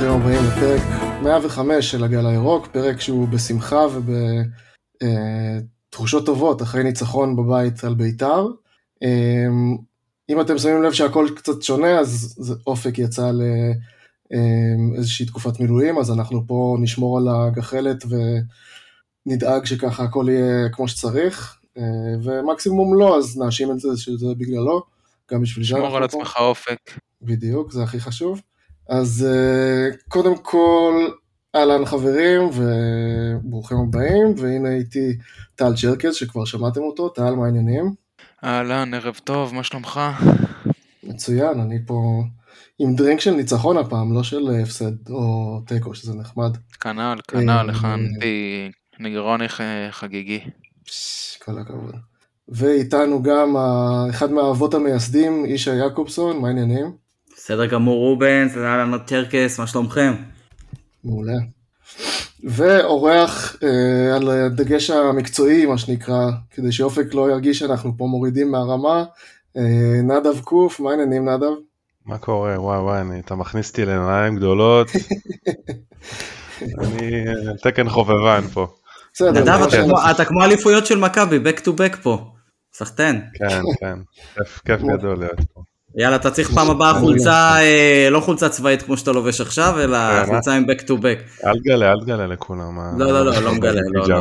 ברוכים הבאים לפרק 105 של הגל הירוק, פרק שהוא בשמחה ובתחושות טובות אחרי ניצחון בבית על ביתר. אם אתם שמים לב שהכל קצת שונה, אז אופק יצא לאיזושהי תקופת מילואים, אז אנחנו פה נשמור על הגחלת ונדאג שככה הכל יהיה כמו שצריך, ומקסימום לא, אז נאשים את זה שזה בגללו, גם בשביל זה. שמור על עצמך אופק. בדיוק, זה הכי חשוב. אז קודם כל, אהלן חברים וברוכים הבאים, והנה איתי טל צ'רקס שכבר שמעתם אותו. טל, מה העניינים? אהלן, ערב טוב, מה שלומך? מצוין, אני פה עם דרינק של ניצחון הפעם, לא של הפסד או טקו, שזה נחמד. כנ"ל, הכנתי נגרוני חגיגי. כל הכבוד. ואיתנו גם אחד מהאבות המייסדים, ישי יעקובסון, מה העניינים? בסדר גמור רובן, זה אהלן צ'רקס, מה שלומכם? מעולה. ואורח על הדגש המקצועי, מה שנקרא, כדי שאופק לא ירגיש שאנחנו פה מורידים מהרמה, נדב קוף, מה העניינים נדב? מה קורה? וואי, אתה מכניס אותי לנעליים גדולות. אני תקן חובבן פה. נדב, אתה כמו אליפויות של מכבי, back to back פה. סחטן. כן, כיף גדול להיות פה. יאללה, אתה צריך פעם הבאה חולצה, לא חולצה צבאית כמו שאתה לובש עכשיו, אלא חולצה עם back to back. אל תגלה לכולם. לא מגלה,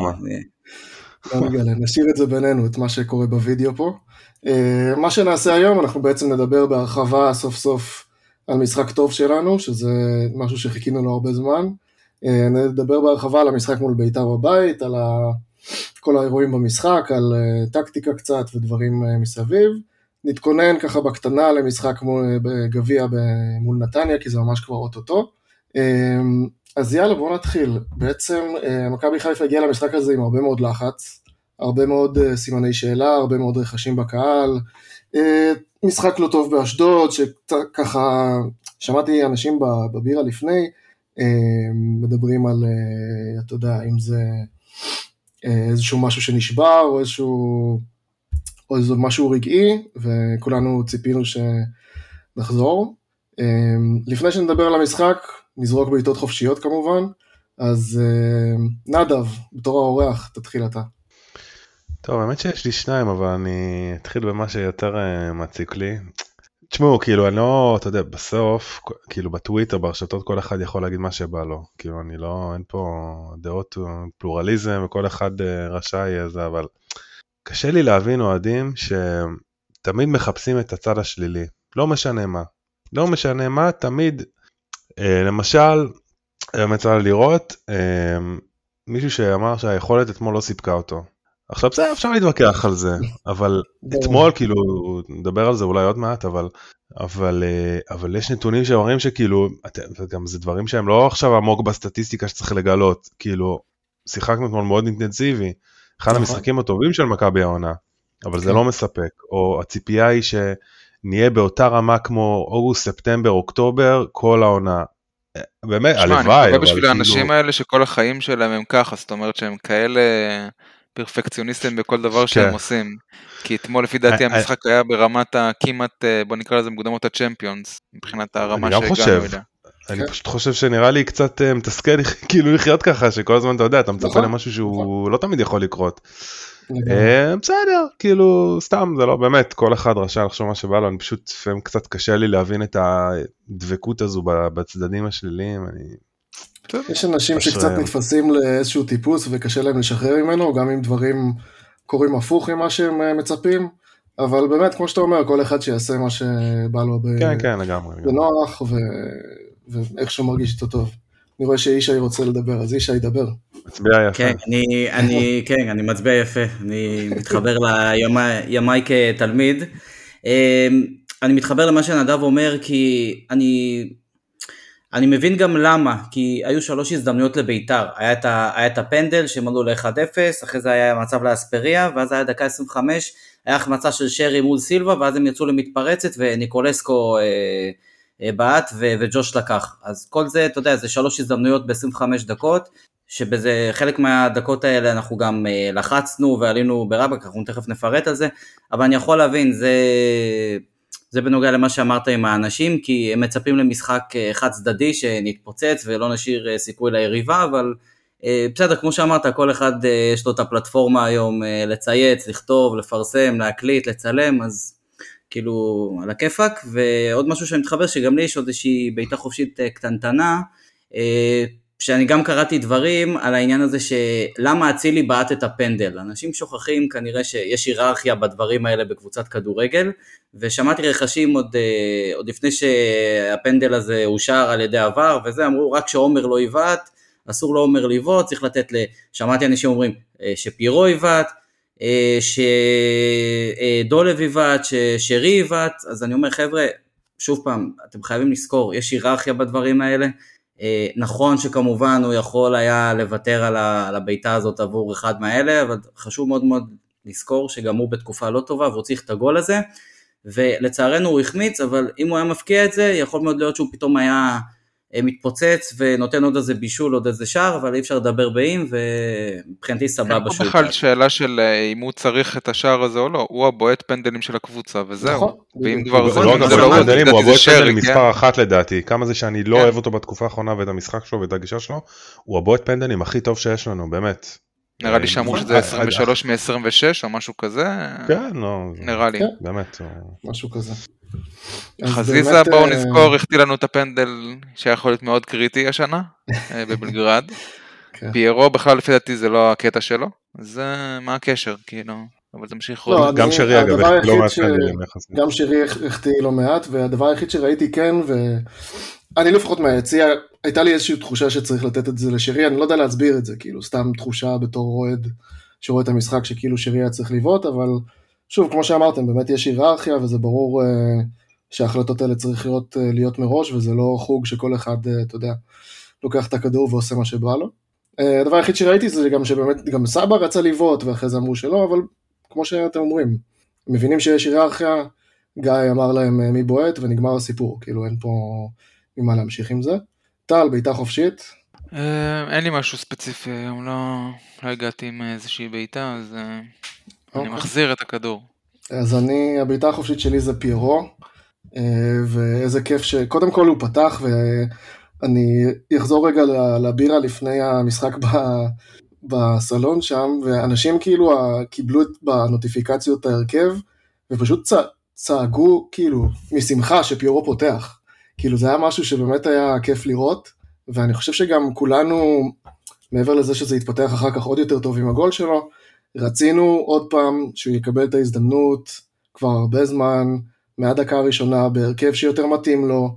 לא מגלה, נשאיר את זה בינינו, את מה שקורה בווידאו פה. מה שנעשה היום, אנחנו בעצם נדבר בהרחבה סוף סוף על משחק טוב שלנו, שזה משהו שחיכינו לו הרבה זמן. נדבר בהרחבה על המשחק מול ביתר בבית, על כל האירועים במשחק, על טקטיקה קצת ודברים מסביב. נתכונן ככה בקטנה למשחק בגביע מול נתניה, כי זה ממש כבר אוטוטו. אז יאללה, בואו נתחיל. בעצם מכבי חיפה הגיעה למשחק הזה עם הרבה מאוד לחץ, הרבה מאוד סימני שאלה, הרבה מאוד רכשים בקהל, משחק לא טוב באשדוד, שככה שמעתי אנשים בבירה לפני, מדברים על, אתה יודע, אם זה איזשהו משהו שנשבר, או איזשהו משהו רגעי, וכולנו ציפינו שנחזור. לפני שנדבר על המשחק, נזרוק בעיטות חופשיות כמובן, אז נדב, בתור האורח, תתחיל אתה. טוב, האמת שיש לי שניים, אבל אני אתחיל במה שיותר מציק לי. תשמעו, כאילו, אני לא, אתה יודע, בסוף, כאילו, בטוויטר, ברשתות, כל אחד יכול להגיד מה שבא לו. כאילו, אני לא, אין פה דעות פלורליזם, וכל אחד רשאי זה, אבל קשה לי להבין אוהדים שתמיד מחפשים את הצד השלילי. לא משנה מה, תמיד, למשל, מצא לראות, מישהו שאמר שהיכולת אתמול לא סיפקה אותו. עכשיו זה אפשר להתווכח על זה, אבל אתמול כאילו, נדבר על זה אולי עוד מעט, אבל יש נתונים שאומרים שכאילו, וגם זה דברים שהם לא עכשיו עמוק בסטטיסטיקה שצריך לגלות, כאילו, שיחקנו אתמול מאוד אינטנסיבי, אחד המשחקים הטובים של מכבי העונה, אבל זה לא מספק, או הציפייה היא שנהיה באותה רמה כמו אוגוסט, ספטמבר, אוקטובר, כל העונה. באמת, הלוואי. אני חושב בשביל האנשים האלה שכל החיים שלהם הם ככה, זאת אומרת שהם כאלה פרפקציוניסטים בכל דבר שהם עושים, כי אתמול לפי דעתי המשחק היה ברמת כמעט, בוא נקרא לזה מוקדמות הצ'מפיונס, מבחינת הרמה שהגענו אליה. אני פשוט חושב שנראה לי קצת מתסכל כאילו לחיות ככה, שכל הזמן אתה יודע, אתה מצפה למשהו שהוא לא תמיד יכול לקרות. בסדר, כאילו סתם, זה לא באמת, כל אחד רשאי לחשוב מה שבא לו, אני פשוט קצת קשה לי להבין את הדבקות הזו בצדדים השליליים. יש אנשים שקצת נתפסים לאיזשהו טיפוס וקשה להם לשחרר ממנו, גם אם דברים קורים הפוך עם מה שהם מצפים, אבל באמת, כמו שאתה אומר, כל אחד שיעשה מה שבא לו בנוח ואיך שהוא מרגיש איתו טוב. אני רואה שאישי רוצה לדבר, אז אישי ידבר. מצביע יפה. כן, אני מצביע יפה, אני מתחבר לימי כתלמיד. אני מתחבר למה שנדב אומר, כי אני מבין גם למה, כי היו 3 הזדמנויות לביתר, היה את הפנדל שמלאו ל-1-0, אחרי זה היה מצב לאספריה, ואז היה דקה 25, היה החמצה של שרי מול סילבה, ואז הם יצאו למתפרצת, וניקולסקו בעט, וג'וש לקח. אז כל זה, אתה יודע, זה 3 הזדמנויות ב-25 דקות, שבזה חלק מהדקות האלה אנחנו גם לחצנו ועלינו ברבק, אנחנו תכף נפרט על זה, אבל אני יכול להבין, זה בנוגע למה שאמרת עם האנשים, כי הם מצפים למשחק חד צדדי שנתפוצץ ולא נשאיר סיכוי ליריבה, אבל בסדר, כמו שאמרת, כל אחד יש לו את הפלטפורמה היום לצייץ, לכתוב, לפרסם, להקליט, לצלם, אז כאילו על הכיפק. ועוד משהו שאני מתחבר, שגם לי יש עוד איזושהי בעיטה חופשית קטנטנה, שאני גם קראתי דברים על העניין הזה שלמה אצילי בעט את הפנדל. אנשים שוכחים כנראה שיש היררכיה בדברים האלה בקבוצת כדורגל, ושמעתי רכשים עוד לפני שהפנדל הזה אושר על ידי עבר, וזה אמרו רק שעומר לא יבעט, אסור לעומר לבעוט, צריך לתת שמעתי אנשים אומרים שפירו יבעט, שדולב יבעט, ששרי יבעט, אז אני אומר חבר'ה, שוב פעם, אתם חייבים לזכור, יש היררכיה בדברים האלה, נכון שכמובן הוא יכול היה לוותר על הביתה הזאת עבור אחד מהאלה, אבל חשוב מאוד מאוד לזכור שגם הוא בתקופה לא טובה, והוא צריך את הגול הזה, ולצערנו הוא החמיץ, אבל אם הוא היה מפקיע את זה, יכול מאוד להיות שהוא פתאום היה מתפוצץ, ונותן עוד איזה בישול, עוד איזה שער, אבל אי אפשר לדבר באים, ומבחינתי סבבה. אין פה בכלל שאלה של אם הוא צריך את השער הזה או לא, הוא הבועט פנדלים של הקבוצה, וזהו. ואם כבר זה לא פנדלים, הוא הבועט פנדלים מספר אחת לדעתי, כמה זה שאני לא אוהב אותו בתקופה האחרונה, ואת המשחק שלו ואת הגישה שלו, הוא הבועט פנדלים הכי טוב שיש לנו, באמת. נראה לי שאמרו שזה 23 מ-26 או משהו כזה. כן, לא. נראה לי. באמת. משהו כזה. חזיזה, בואו נזכור, החטיא לנו את הפנדל שיכול להיות מאוד קריטי השנה, בבלגרד. פיירו בכלל לפי דעתי זה לא הקטע שלו, אז מה הקשר, כאילו, אבל זה ממשיך עוד. גם שרי אגב, לא מעט פנדלים. גם שרי החטיא לא מעט, והדבר היחיד שראיתי כן, ואני לפחות מהיציע, הייתה לי איזושהי תחושה שצריך לתת את זה לשרי, אני לא יודע להסביר את זה, כאילו, סתם תחושה בתור רועד, שרואה את המשחק שכאילו שרי היה צריך לבעוט, אבל שוב, כמו שאמרתם, באמת יש היררכיה, וזה ברור שההחלטות האלה צריך להיות מראש, וזה לא חוג שכל אחד, אתה יודע, לוקח את הכדור ועושה מה שבא לו. הדבר היחיד שראיתי זה גם שבאמת, גם סבא רצה לבעוט, ואחרי זה אמרו שלא, אבל כמו שאתם אומרים, מבינים שיש היררכיה, גיא אמר להם מי בועט, ונגמר הסיפור, כאילו אין פה ממה להמשיך עם זה. טל, בעיטה חופשית? אין לי משהו ספציפי היום, לא הגעתי עם איזושהי בעיטה, אז אני מחזיר את הכדור. אז הבעיטה החופשית שלי זה פיירו, ואיזה כיף שקודם כל הוא פתח, ואני אחזור רגע לבירה לפני המשחק בסלון שם, ואנשים כאילו קיבלו בנוטיפיקציות ההרכב, ופשוט צעגו כאילו משמחה שפיירו פותח, כאילו זה היה משהו שבאמת היה כיף לראות, ואני חושב שגם כולנו, מעבר לזה שזה יתפתח אחר כך עוד יותר טוב עם הגול שלו, רצינו עוד פעם שהוא יקבל את ההזדמנות כבר הרבה זמן, מהדקה הראשונה, בהרכב שיותר מתאים לו,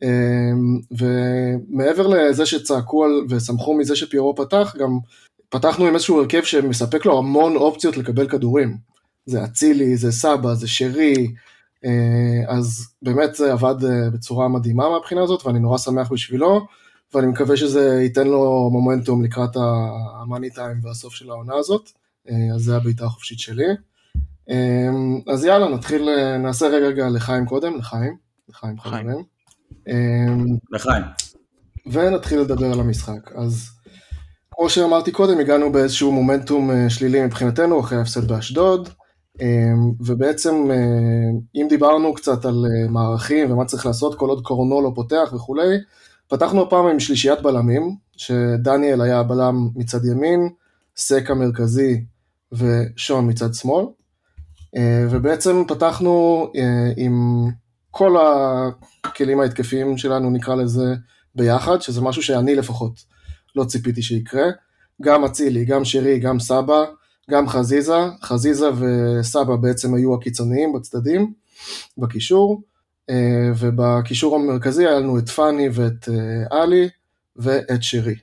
ומעבר לזה שצעקו ושמחו מזה שפיירו פתח, גם פתחנו עם איזשהו הרכב שמספק לו המון אופציות לקבל כדורים. זה אצילי, זה סבא, זה שרי, אז באמת זה עבד בצורה מדהימה מהבחינה הזאת, ואני נורא שמח בשבילו, ואני מקווה שזה ייתן לו מומנטום לקראת המאני טיים והסוף של העונה הזאת. אז זה הבעיטה החופשית שלי. אז יאללה, נתחיל, נעשה רגע לחיים קודם, לחיים חברים. לחיים. ונתחיל לדבר על המשחק. אז כמו שאמרתי קודם, הגענו באיזשהו מומנטום שלילי מבחינתנו, אחרי ההפסד באשדוד, ובעצם אם דיברנו קצת על מערכים ומה צריך לעשות, כל עוד קורנו לא פותח וכולי, פתחנו הפעם עם שלישיית בלמים, שדניאל היה הבלם מצד ימין, סק המרכזי ושון מצד שמאל, ובעצם פתחנו עם כל הכלים ההתקפיים שלנו, נקרא לזה ביחד, שזה משהו שאני לפחות לא ציפיתי שיקרה, גם אצילי, גם שרי, גם סבא, גם חזיזה וסבא בעצם היו הקיצוניים בצדדים, בקישור, ובקישור המרכזי היה לנו את פני ואת אלי ואת שרי.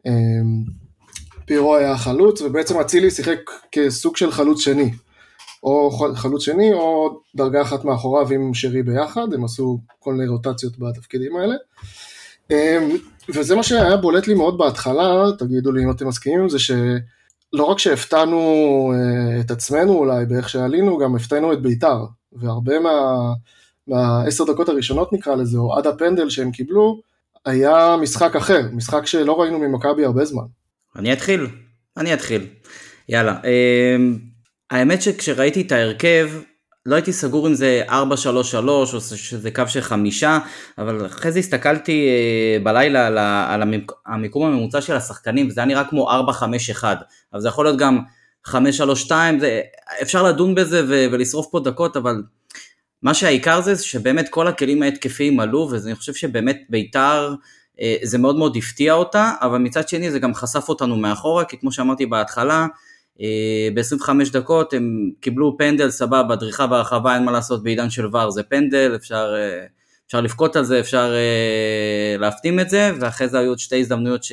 פיירו היה חלוץ, ובעצם אצילי שיחק כסוג של חלוץ שני, או חלוץ שני, או דרגה אחת מאחוריו עם שרי ביחד, הם עשו כל מיני רוטציות בתפקידים האלה, וזה מה שהיה בולט לי מאוד בהתחלה, תגידו לי אם אתם מסכימים, זה שלא רק שהפתענו את עצמנו אולי, באיך שעלינו, גם הפתענו את ביתר, והרבה מה10 דקות הראשונות נקרא לזה, או עד הפנדל שהם קיבלו, היה משחק אחר, משחק שלא ראינו ממכבי הרבה זמן. אני אתחיל. יאללה. האמת שכשראיתי את ההרכב, לא הייתי סגור אם זה 4-3-3 או שזה קו של 5, אבל אחרי זה הסתכלתי בלילה על המיקום הממוצע של השחקנים, וזה היה נראה כמו 4-5-1, אבל זה יכול להיות גם 5-3-2, אפשר לדון בזה ולשרוף פה דקות, אבל מה שהעיקר זה שבאמת כל הכלים ההתקפיים עלו, ואני חושב שבאמת בית"ר זה מאוד מאוד הפתיע אותה, אבל מצד שני זה גם חשף אותנו מאחורה, כי כמו שאמרתי בהתחלה, ב-25 דקות הם קיבלו פנדל סבבה, דריכה ברחבה, אין מה לעשות בעידן של ור, זה פנדל, אפשר לפקוט על זה, אפשר להפתים את זה, ואחרי זה היו עוד 2 הזדמנויות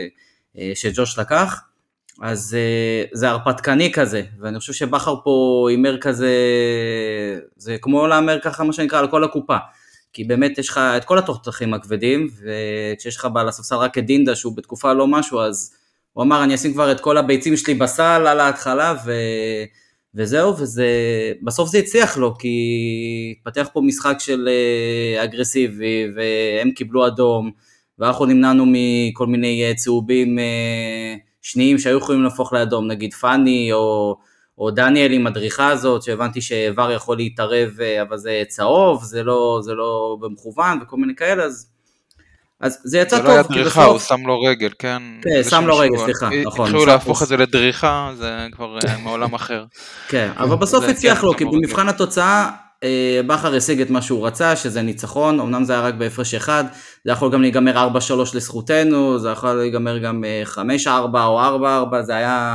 שג'וש לקח, אז זה הרפתקני כזה, ואני חושב שבחר פה אימר כזה, זה כמו לאמר ככה מה שנקרא על כל הקופה, כי באמת יש לך את כל התותחים הכבדים, וכשיש לך בעל הספסל רק את דינדה שהוא בתקופה לא משהו, אז הוא אמר אני אשים כבר את כל הביצים שלי בסל על ההתחלה, וזהו, בסוף זה הצליח לו, כי התפתח פה משחק של אגרסיבי, והם קיבלו אדום, ואנחנו נמנענו מכל מיני צהובים שניים שהיו יכולים להפוך לאדום, נגיד פני או דניאל עם הדריכה הזאת, שהבנתי שעבר יכול להתערב, אבל זה צהוב, זה לא במכוון וכל מיני כאלה, אז זה יצא טוב. זה לא היה דריכה, הוא שם לו רגל, כן? כן, שם לו רגל, סליחה, נכון. התחילו להפוך את זה לדריכה, זה כבר מעולם אחר. כן, אבל בסוף הצליח לו, כי במבחן התוצאה, בכר השיג את מה שהוא רצה, שזה ניצחון, אמנם זה היה רק בהפרש אחד, זה יכול גם להיגמר 4-3 לזכותנו, זה יכול להיגמר גם 5-4 או 4-4, זה היה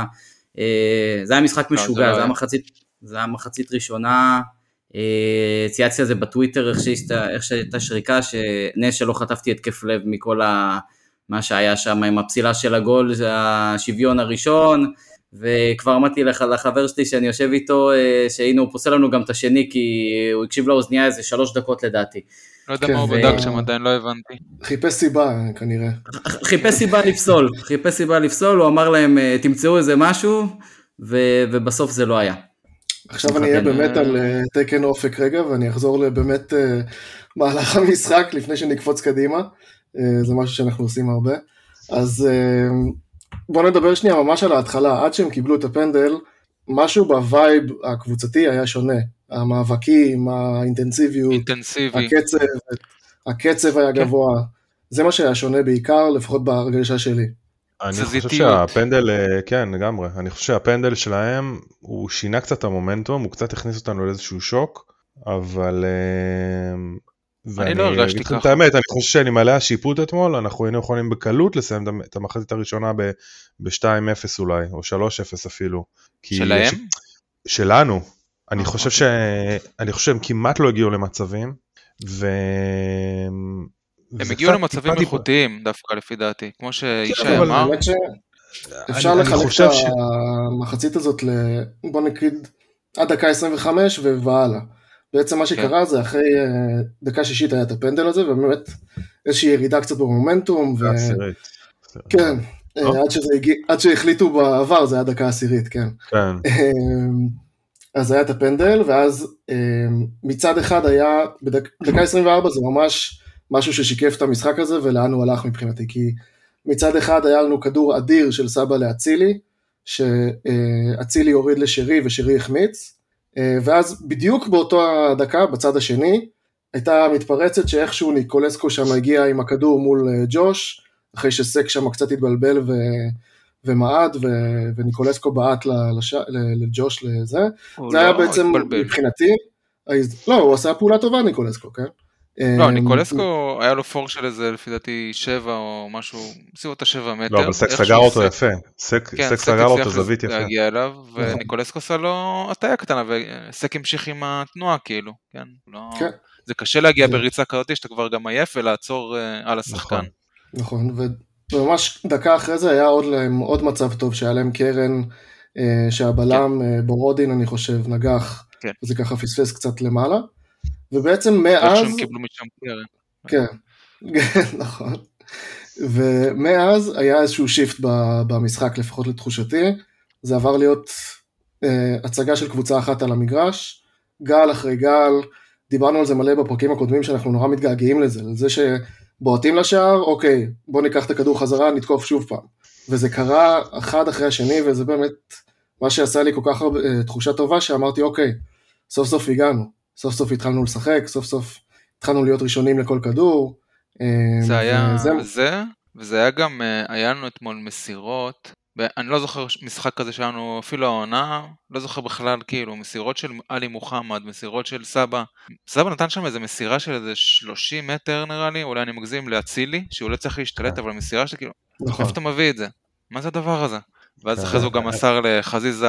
משחק משוגע, זה היה מחצית ראשונה, צייצתי על זה בטוויטר, איך שהייתה שריקה, שנס שלא חטפתי התקף לב מכל מה שהיה שם, עם הפסילה של הגול, זה השוויון הראשון, וכבר אמרתי לחבר שלי שאני יושב איתו, שהנה הוא פוסל לנו גם את השני, כי הוא הקשיב לאוזניה איזה 3 דקות לדעתי. לא יודע מה הוא בדק שם, עדיין לא הבנתי. חיפש סיבה כנראה. חיפש סיבה לפסול, הוא אמר להם תמצאו איזה משהו, ובסוף זה לא היה. עכשיו אני אהיה באמת על תקן אופק רגע, ואני אחזור לבאמת מהלך המשחק, לפני שנקפוץ קדימה, זה משהו שאנחנו עושים הרבה. אז בואו נדבר שנייה ממש על ההתחלה, עד שהם קיבלו את הפנדל, משהו בווייב הקבוצתי היה שונה, המאבקים, האינטנסיביות, הקצב היה גבוה, זה מה שהיה שונה בעיקר, לפחות בהרגשה שלי. אני חושב שהפנדל, כן, לגמרי, אני חושב שהפנדל שלהם, הוא שינה קצת המומנטום, הוא קצת הכניס אותנו לאיזשהו שוק, אבל אני לא הרגשתי ככה. את האמת, אני חושב שאני מלא השיפוט אתמול, אנחנו היינו יכולים בקלות לסיים את המחצית הראשונה ב-2-0 אולי, או 3-0 אפילו. שלהם? שלנו. אני חושב שהם כמעט לא הגיעו למצבים, הם הגיעו למצבים איכותיים דווקא לפי דעתי, כמו שאישה אמר. אפשר לחלק את המחצית הזאת, בוא נגיד, עד דקה 25 והלאה. בעצם מה שקרה זה אחרי דקה 60 היה את הפנדל הזה, ובאמת איזושהי ירידה קצת במומנטום. כן, עד שהחליטו בעבר זה היה דקה 10, כן. אז היה את הפנדל, ואז מצד אחד היה, בדקה 24 זה ממש משהו ששיקף את המשחק הזה, ולאן הוא הלך מבחינתי, כי מצד אחד היה לנו כדור אדיר של סבא לאצילי, שאצילי הוריד לשרי ושרי החמיץ, ואז בדיוק באותו הדקה, בצד השני, הייתה מתפרצת שאיכשהו ניקולסקו שם הגיע עם הכדור מול ג'וש, אחרי שסק שם קצת התבלבל ומעד, וניקולסקו בעט לג'וש לזה, זה היה בעצם מבחינתי, לא, הוא עשה פעולה טובה ניקולסקו, כן? לא, ניקולסקו היה לו פור של איזה לפי דעתי 7 או משהו, בסביבות ה7 מטר. לא, אבל סק סגר אותו יפה, סק סגר אותו זווית יפה. להגיע אליו, וניקולסקו עשה לו הטיה קטנה, וסק המשיך עם התנועה כאילו, כן? זה קשה להגיע בריצה כזאת, שאתה כבר גם עייף ולעצור על השחקן. נכון, וממש דקה אחרי זה היה עוד מצב טוב, שהיה להם קרן, שהבלם בורודין אני חושב נגח, וזה ככה פספס קצת למעלה. ובעצם מאז, שהם קיבלו משם קרן. כן, נכון. ומאז היה איזשהו שיפט במשחק, לפחות לתחושתי, זה עבר להיות הצגה של קבוצה אחת על המגרש, גל אחרי גל, דיברנו על זה מלא בפרקים הקודמים, שאנחנו נורא מתגעגעים לזה, לזה שבועטים לשער, אוקיי, בוא ניקח את הכדור חזרה, נתקוף שוב פעם. וזה קרה אחד אחרי השני, וזה באמת מה שעשה לי כל כך הרבה תחושה טובה, שאמרתי, אוקיי, סוף סוף הגענו, סוף סוף התחלנו לשחק, סוף סוף התחלנו להיות ראשונים לכל כדור. זה היה זה, וזה היה גם, היה לנו אתמול מסירות, אני לא זוכר משחק כזה שלנו, אפילו העונה, לא זוכר בכלל, כאילו, מסירות של עלי מוחמד, מסירות של סבא. סבא נתן שם איזה מסירה של איזה 30 מטר נראה לי, אולי אני מגזים להצילי, שהוא לא צריך להשתלט, אבל מסירה שכאילו, איפה אתה מביא את זה? מה זה הדבר הזה? ואז אחרי זה הוא גם מסר לחזיזה,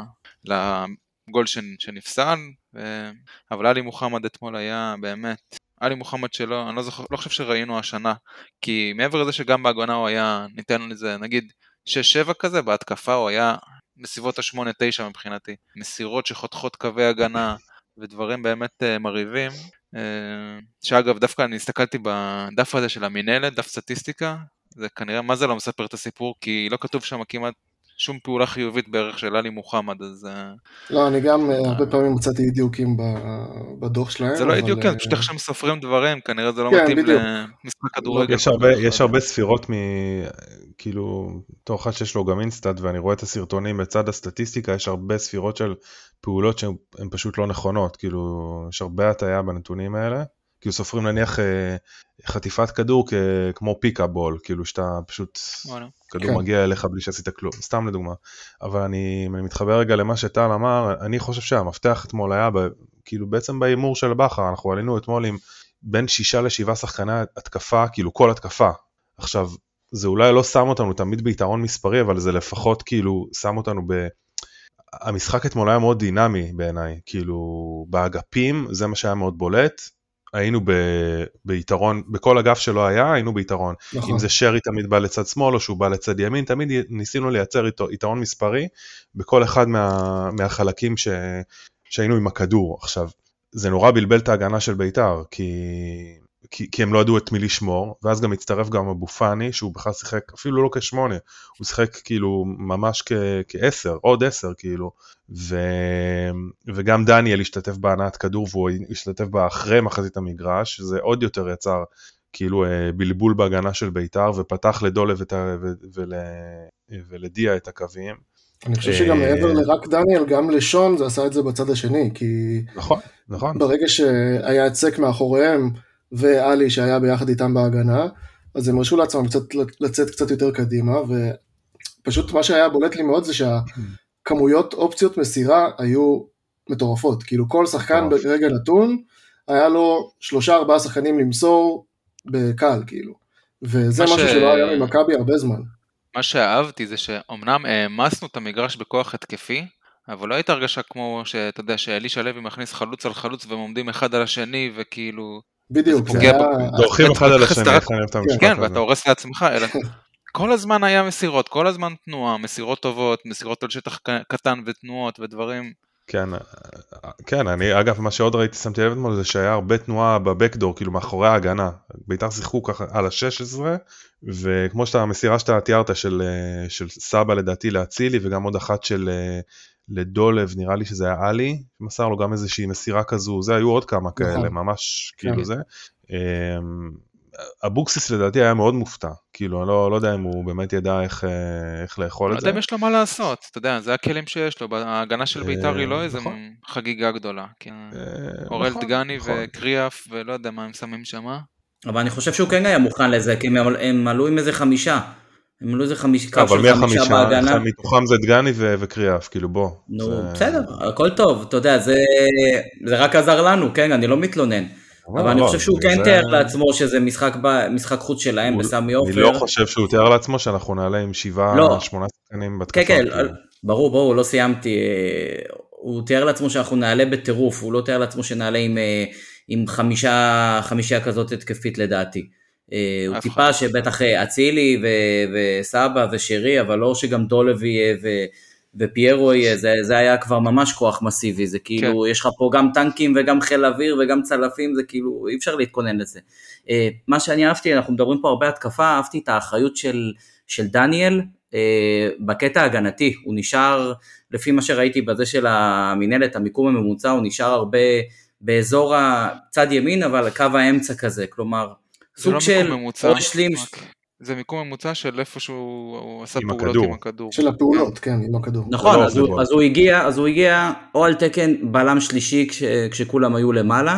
לגול שנפסל, אבל עלי מוחמד אתמול היה באמת, עלי מוחמד שלו, אני לא חושב שראינו השנה, כי מעבר לזה שגם בהגנה הוא היה, ניתן לזה, נגיד, 6-7 כזה, בהתקפה הוא היה בסביבות ה-8-9 מבחינתי, מסירות שחותכות קווי הגנה, ודברים באמת מריבים, שאגב דווקא אני הסתכלתי בדף הזה של המנהלת, דף סטטיסטיקה, זה כנראה מה זה לא מספר את הסיפור, כי לא כתוב שם כמעט שום פעולה חיובית בערך של עלי מוחמד, אז... לא, אני גם הרבה פעמים מצאתי אי-דיוקים בדוח שלהם. זה לא אי-דיוקים, פשוט איך שהם סופרים דברים, כנראה זה לא מתאים למשחק כדורגל. יש הרבה ספירות כאילו, תוך אחד שיש לו גם אינסטאט, ואני רואה את הסרטונים בצד הסטטיסטיקה, יש הרבה ספירות של פעולות שהן פשוט לא נכונות, כאילו, יש הרבה הטעיה בנתונים האלה, כאילו סופרים נניח חטיפת כדור כמו פיקאבול, כאילו שאתה פשוט, כדור מגיע אליך בלי שעשית כלום, סתם לדוגמה. אבל אני מתחבר רגע למה שטל אמר, אני חושב שהמפתח אתמול היה, כאילו בעצם באימור של בכר, אנחנו עלינו אתמול עם בין 6-7 שחקני התקפה, כאילו כל התקפה. עכשיו, זה אולי לא שם אותנו תמיד ביתרון מספרי, אבל זה לפחות כאילו שם אותנו המשחק אתמול היה מאוד דינמי בעיניי, כאילו באגפים, זה מה שהיה מאוד בולט, היינו ביתרון, בכל אגף שלא היה, היינו ביתרון. נכון. אם זה שרי תמיד בא לצד שמאל, או שהוא בא לצד ימין, תמיד ניסינו לייצר יתרון מספרי, בכל אחד מהחלקים שהיינו עם הכדור. עכשיו, זה נורא בלבל את ההגנה של ביתר, כי הם לא ידעו את מי לשמור, ואז גם הצטרף גם אבו פאני, שהוא בכלל שיחק, אפילו לא כ8, הוא שיחק כאילו ממש כ10, עוד 10 כאילו, וגם דניאל השתתף בהנעת כדור, והוא השתתף בה אחרי מחצית המגרש, שזה עוד יותר יצר כאילו בלבול בהגנה של ביתר, ופתח לדולה ולדיה את הקווים. אני חושב שגם מעבר לרק דניאל, גם לשון זה עשה את זה בצד השני, כי נכון. ברגע שהיה הצק מאחוריהם, ואלי שהיה ביחד איתם בהגנה, אז הם רשו לעצמם לצאת קצת יותר קדימה, ופשוט מה שהיה בולט לי מאוד זה שהכמויות אופציות מסירה היו מטורפות, כאילו כל שחקן ברגע נתון, היה לו 3-4 שחקנים למסור בקל, כאילו, וזה משהו שלא היה ממכבי הרבה זמן. מה שאהבתי זה שאומנם העמסנו את המגרש בכוח התקפי, אבל לא הייתה הרגשה כמו שאתה יודע שאלישע לוי מכניס חלוץ על חלוץ והם עומדים אחד על השני וכאילו בדיוק, דורכים אחד על השני, כן, ואתה הורס לעצמך, אלא כל הזמן היה מסירות, כל הזמן תנועה, מסירות טובות, מסירות על שטח קטן ותנועות ודברים. כן, אני אגב מה שעוד ראיתי, שמתי לב אתמול זה שהיה הרבה תנועה בבקדור, כאילו מאחורי ההגנה, ביתר שיחקו ככה על ה-16, וכמו שאתה המסירה שאתה תיארת של סבא לדעתי להצילי, וגם עוד אחת של לדולב, נראה לי שזה היה עלי, מסר לו גם איזושהי מסירה כזו, זה היו עוד כמה כאלה, ממש כאילו זה. אבוקסיס לדעתי היה מאוד מופתע, כאילו אני לא יודע אם הוא באמת ידע איך לאכול את זה. לא יודע אם יש לו מה לעשות, אתה יודע, זה הכלים שיש לו, ההגנה של ביתר היא לא איזה חגיגה גדולה, אורל דגני וקריאף ולא יודע מה הם שמים שם. אבל אני חושב שהוא כן היה מוכן לזה, כי הם עלו עם איזה 5, הם עלו איזה 5 קו של 5 בהגנה. אבל מתוכם זה דגני וקריאף, כאילו בוא. נו, בסדר, הכל טוב, אתה יודע, זה רק עזר לנו, כן, אני לא מתלונן. אבל אני חושב שהוא כן תיאר לעצמו שזה משחק חוץ שלהם בסמי עופר. אני לא חושב שהוא תיאר לעצמו שאנחנו נעלה עם 7-8 שחקנים בתקופה. כן, ברור, לא סיימתי. הוא תיאר לעצמו שאנחנו נעלה בטירוף, הוא לא תיאר לעצמו שנעלה עם 5 כזאת התקפית לדעתי. הוא טיפה שבטח אצילי וסבא ושרי, אבל לא שגם דולב יהיה ופיירו יהיה, זה היה כבר ממש כוח מסיבי, זה כאילו, יש לך פה גם טנקים וגם חיל אוויר וגם צלפים, זה כאילו, אי אפשר להתכונן לזה. מה שאני אהבתי, אנחנו מדברים פה הרבה התקפה, אהבתי את האחריות של דניאל, בקטע הגנתי, הוא נשאר, לפי מה שראיתי בזה של המנהלת, המיקום הממוצע, הוא נשאר הרבה באזור הצד ימין, אבל קו האמצע כזה, כלומר, סוג של, או השלים, זה מיקום ממוצע של איפה שהוא עשה עם פעולות הכדור. עם הכדור. של הפעולות, כן, עם הכדור. נכון, לא, אז הוא הגיע או על תקן בלם שלישי כשכולם היו למעלה,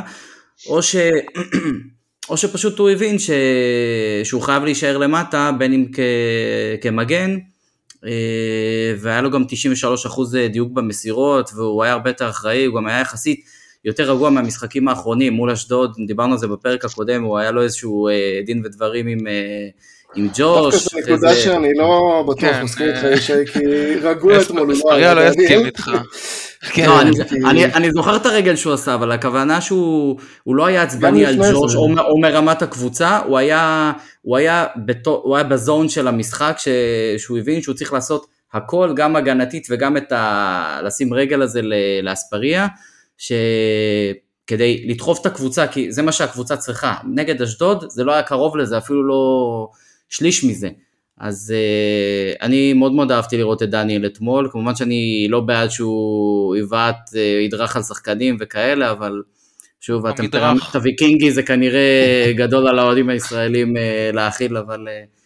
או שפשוט הוא הבין שהוא חייב להישאר למטה, בין אם כמגן, והיה לו גם 93% דיוק במסירות, והוא היה הרבה יותר אחראי, הוא גם היה יחסית יותר רגוע מהמשחקים האחרונים מול אשדוד, דיברנו על זה בפרק הקודם, הוא היה לו איזשהו דין ודברים עם ג'וש. דווקא זו נקודה שאני לא בטוח מסכים איתך ישי, כי רגוע אתמול הוא לא אספריה לא יסכים איתך. אני זוכר את הרגל שהוא עשה, אבל הכוונה שהוא לא היה עצבני על ג'וש או מרמת הקבוצה, הוא היה בזון של המשחק, שהוא הבין שהוא צריך לעשות הכל, גם הגנתית וגם לשים רגל הזה לאספריה, כדי לדחוף את הקבוצה, כי זה מה שהקבוצה צריכה. נגד אשדוד זה לא היה קרוב לזה, אפילו לא שליש מזה. אז אני מאוד מאוד אהבתי לראות את דניאל אתמול, כמובן שאני לא בעד שהוא ידרך על שחקנים וכאלה, אבל שוב, הטמפרמנט הוויקינגי זה כנראה גדול על האוהדים הישראלים להכיל, אבל...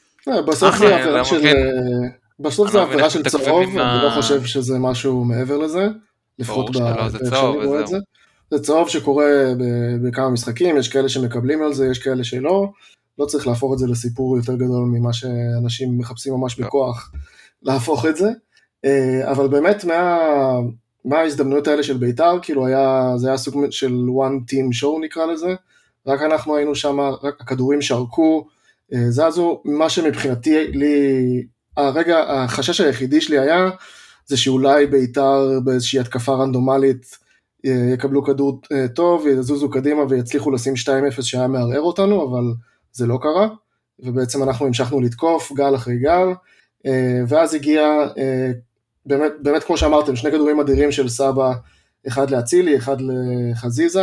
בסוף זה עבירה של צהוב, אני לא חושב שזה משהו מעבר לזה, לפחות שאני רואה את זה. זה צהוב שקורה בכמה משחקים, יש כאלה שמקבלים על זה, יש כאלה שלא, לא צריך להפוך את זה לסיפור יותר גדול ממה שאנשים מחפשים ממש בכוח להפוך את זה, אבל באמת מההזדמנויות האלה של בית"ר, כאילו זה היה סוג של one team show נקרא לזה, רק אנחנו היינו שם, רק הכדורים שרקו, זזו, מה שמבחינתי הרגע, החשש היחידי שלי היה, זה שאולי בית"ר באיזושהי התקפה רנדומלית, יקבלו כדור טוב, יזוזו קדימה ויצליחו לשים 2-0 שהיה מערער אותנו, אבל זה לא קרה, ובעצם אנחנו המשכנו לתקוף גל אחרי גל, ואז הגיע, באמת כמו שאמרתם, שני כדורים אדירים של סבא, אחד להצילי, אחד לחזיזה,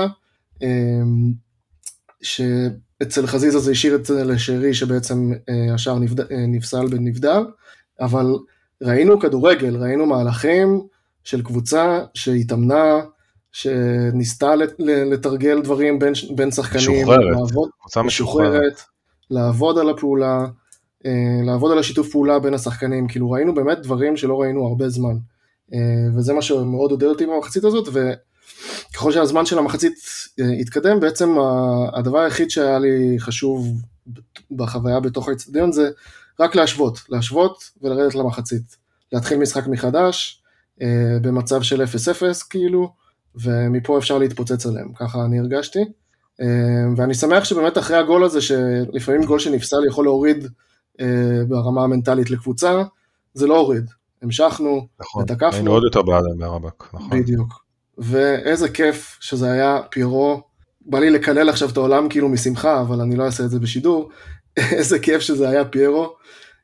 שאצל חזיזה זה השאיר את זה לשרי, שבעצם השאר נפסל בנבדל, אבל ראינו כדורגל, ראינו מהלכים של קבוצה שהתאמנה, שניסתה לתרגל דברים בין שחקנים, משוחררת, לעבוד על הפעולה, לעבוד על השיתוף פעולה בין השחקנים, כאילו ראינו באמת דברים שלא ראינו הרבה זמן, וזה מה שמאוד עודד אותי במחצית הזאת, וככל שהזמן של המחצית התקדם, בעצם הדבר היחיד שהיה לי חשוב בחוויה בתוך האצטדיון זה רק להשוות ולרדת למחצית, להתחיל משחק מחדש, במצב של 0-0 כאילו, ומפה אפשר להתפוצץ עליהם, ככה אני הרגשתי, ואני שמח שבאמת אחרי הגול הזה, שלפעמים גול שנפסל יכול להוריד ברמה המנטלית לקבוצה, זה לא הוריד, המשכנו, ותקפנו. היינו עוד יותר בערבק, נכון. בדיוק, ואיזה כיף שזה היה פיירו, בא לי לקלל עכשיו את העולם כאילו משמחה, אבל אני לא אעשה את זה בשידור, איזה כיף שזה היה פיירו,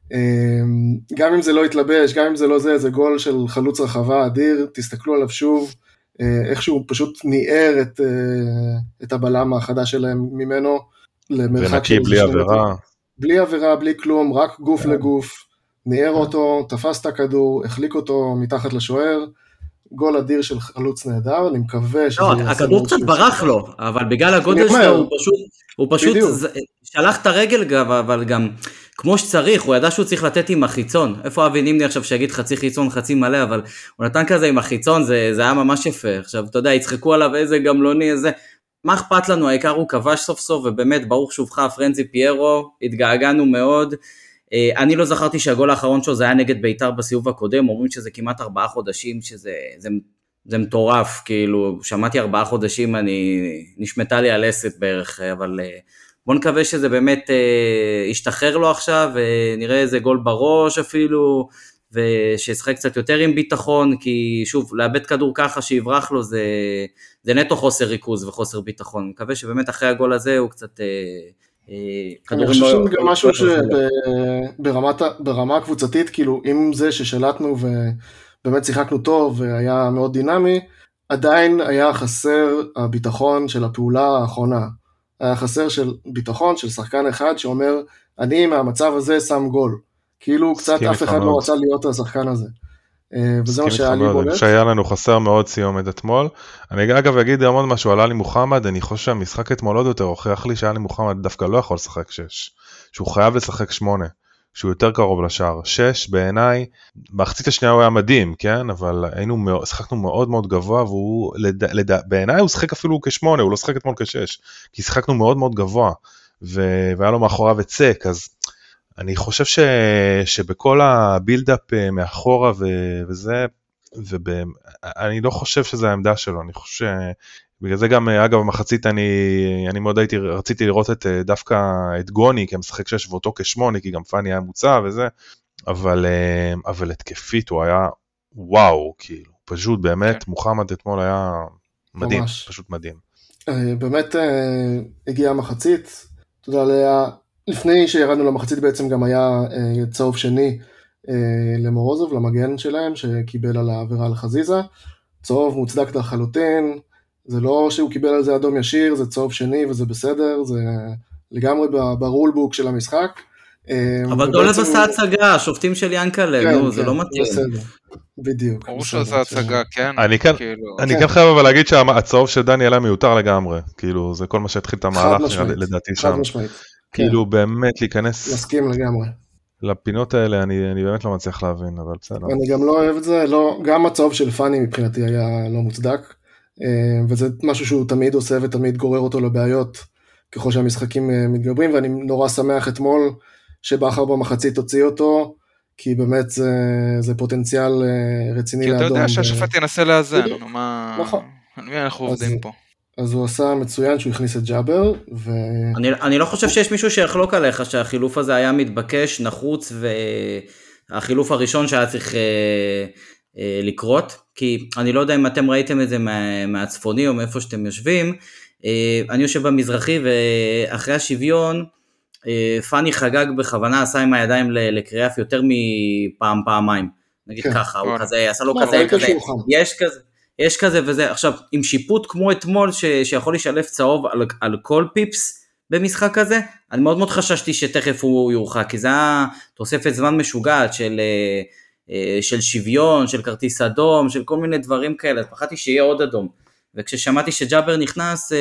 גם אם זה לא התלבש, גם אם זה לא זה גול של חלוץ רחבה אדיר, תסתכלו עליו שוב, איכשהו פשוט ניער את הבלם החדש שלהם ממנו, למרחק של בלי עבירה. בלי עבירה, בלי כלום, רק גוף לגוף, ניער אותו, תפס את הכדור, החליק אותו מתחת לשוער, גול אדיר של חלוץ נהדר, אני מקווה שזה... לא, הכדור קצת ברח לו, אבל בגלל הגודל שלו הוא פשוט שלח את הרגל, אבל גם כמו שצריך, הוא ידע שהוא צריך לתת עם החיצון, איפה אבי נימני עכשיו שיגיד חצי חיצון, חצי מלא, אבל הוא נתן כזה עם החיצון, זה היה ממש יפה, עכשיו אתה יודע, יצחקו עליו איזה גמלוני, איזה, מה אכפת לנו, העיקר הוא כבש סוף סוף, ובאמת ברוך שובך פרנזי פיירו, התגעגענו מאוד, אני לא זכרתי שהגול האחרון שלו זה היה נגד בית"ר בסיבוב הקודם, אומרים שזה כמעט 4 חודשים, שזה מטורף, כאילו, שמעתי 4 חודשים, נשמטה לי הלסת בערך, אבל בוא נקווה שזה באמת ישתחרר לו עכשיו, ונראה איזה גול בראש אפילו, ושישחק קצת יותר עם ביטחון, כי שוב, לאבד כדור ככה שיברח לו, זה נטו חוסר ריכוז וחוסר ביטחון, אני מקווה שבאמת אחרי הגול הזה הוא קצת... אני חושב שגם משהו שברמה הקבוצתית, כאילו עם זה ששלטנו ובאמת שיחקנו טוב והיה מאוד דינמי, עדיין היה חסר הביטחון של הפעולה האחרונה, היה חסר של ביטחון של שחקן אחד שאומר, אני מהמצב הזה שם גול, כאילו קצת אף אחד לא רצה להיות השחקן הזה, וזה מה שהיה לי בולט. אני חושב שהיה לנו חסר מאוד סיומת אתמול. אני אגב אגיד עוד משהו על עלי מוחמד, אני חושב שהמשחק אתמול עוד יותר הוכיח לי שעלי מוחמד דווקא לא יכול לשחק 6, שהוא חייב לשחק 8, שהוא יותר קרוב לשער. 6 בעיניי, במחצית השנייה הוא היה מדהים, כן? אבל שחקנו מאוד מאוד גבוה, והוא, בעיניי הוא שחק אפילו כ8, הוא לא שחק אתמול כ6, כי שחקנו מאוד מאוד גבוה, והיה לו מאחוריו הצק, אז אני חושב שבכל הבילדאפ מאחורה וזה, אני לא חושב שזה העמדה שלו, אני חושב בגלל זה גם, אגב, במחצית אני מאוד רציתי לראות דווקא את גוני, כי הם משחק 6 ואותו כ8, כי גם פני היה מוצא וזה, אבל התקפית הוא היה וואו, כאילו, פשוט באמת, מוחמד אתמול היה מדהים, פשוט מדהים. באמת הגיעה המחצית, אתה יודע, לפני שירדנו למחצית בעצם גם היה צהוב שני למורוזוב, למגן שלהם, שקיבל על העבירה על חזיזה, צהוב מוצדק לחלוטין, זה לא שהוא קיבל על זה אדום ישיר, זה צהוב שני וזה בסדר, זה לגמרי ברולבוק של המשחק. אבל דולב עשה הצגה, השופטים של ינקלה, נו, זה לא מתאים. בסדר, בדיוק. ברור שעשה הצגה, כן. אני כן חייב אבל להגיד שהצהוב של דניאל היה מיותר לגמרי, כאילו זה כל מה שהתחיל את המהלך לדעתי שם. חד משמעית. כאילו באמת להיכנס... מסכים לגמרי. לפינות האלה אני באמת לא מצליח להבין, אבל בסדר. אני גם לא אוהב את זה, גם הצהוב של פני מבחינתי היה לא מוצדק, וזה משהו שהוא תמיד עושה ותמיד גורר אותו לבעיות, ככל שהמשחקים מתגברים, ואני נורא שמח אתמול שבאחר במחצית הוציא אותו, כי באמת זה פוטנציאל רציני לאדום. כי אתה יודע שהשופט ינסה לאזן, נכון. אנחנו עובדים פה. אז הוא עשה מצוין שהוא הכניס את ג'אבר, אני לא חושב שיש מישהו שיחלוק עליך שהחילוף הזה היה מתבקש, נחוץ, והחילוף הראשון שהיה צריך לקרות, כי אני לא יודע אם אתם ראיתם את זה מהצפוני או מאיפה שאתם יושבים, אני יושב במזרחי ואחרי השוויון, פני חגג בכוונה, עשה עם הידיים לקריאף יותר פעמיים, נגיד ככה, הוא כזה, עשה לו כזה, יש כזה וזה, עכשיו, עם שיפוט כמו אתמול, שיכול לשלף צהוב על כל פיפס במשחק הזה, אני מאוד מאוד חששתי שתכף הוא יורחק, כי זה היה תוספת זמן משוגעת של שוויון, של כרטיס אדום, של כל מיני דברים כאלה, פחדתי שיהיה עוד אדום, וכששמעתי שג'אבר נכנס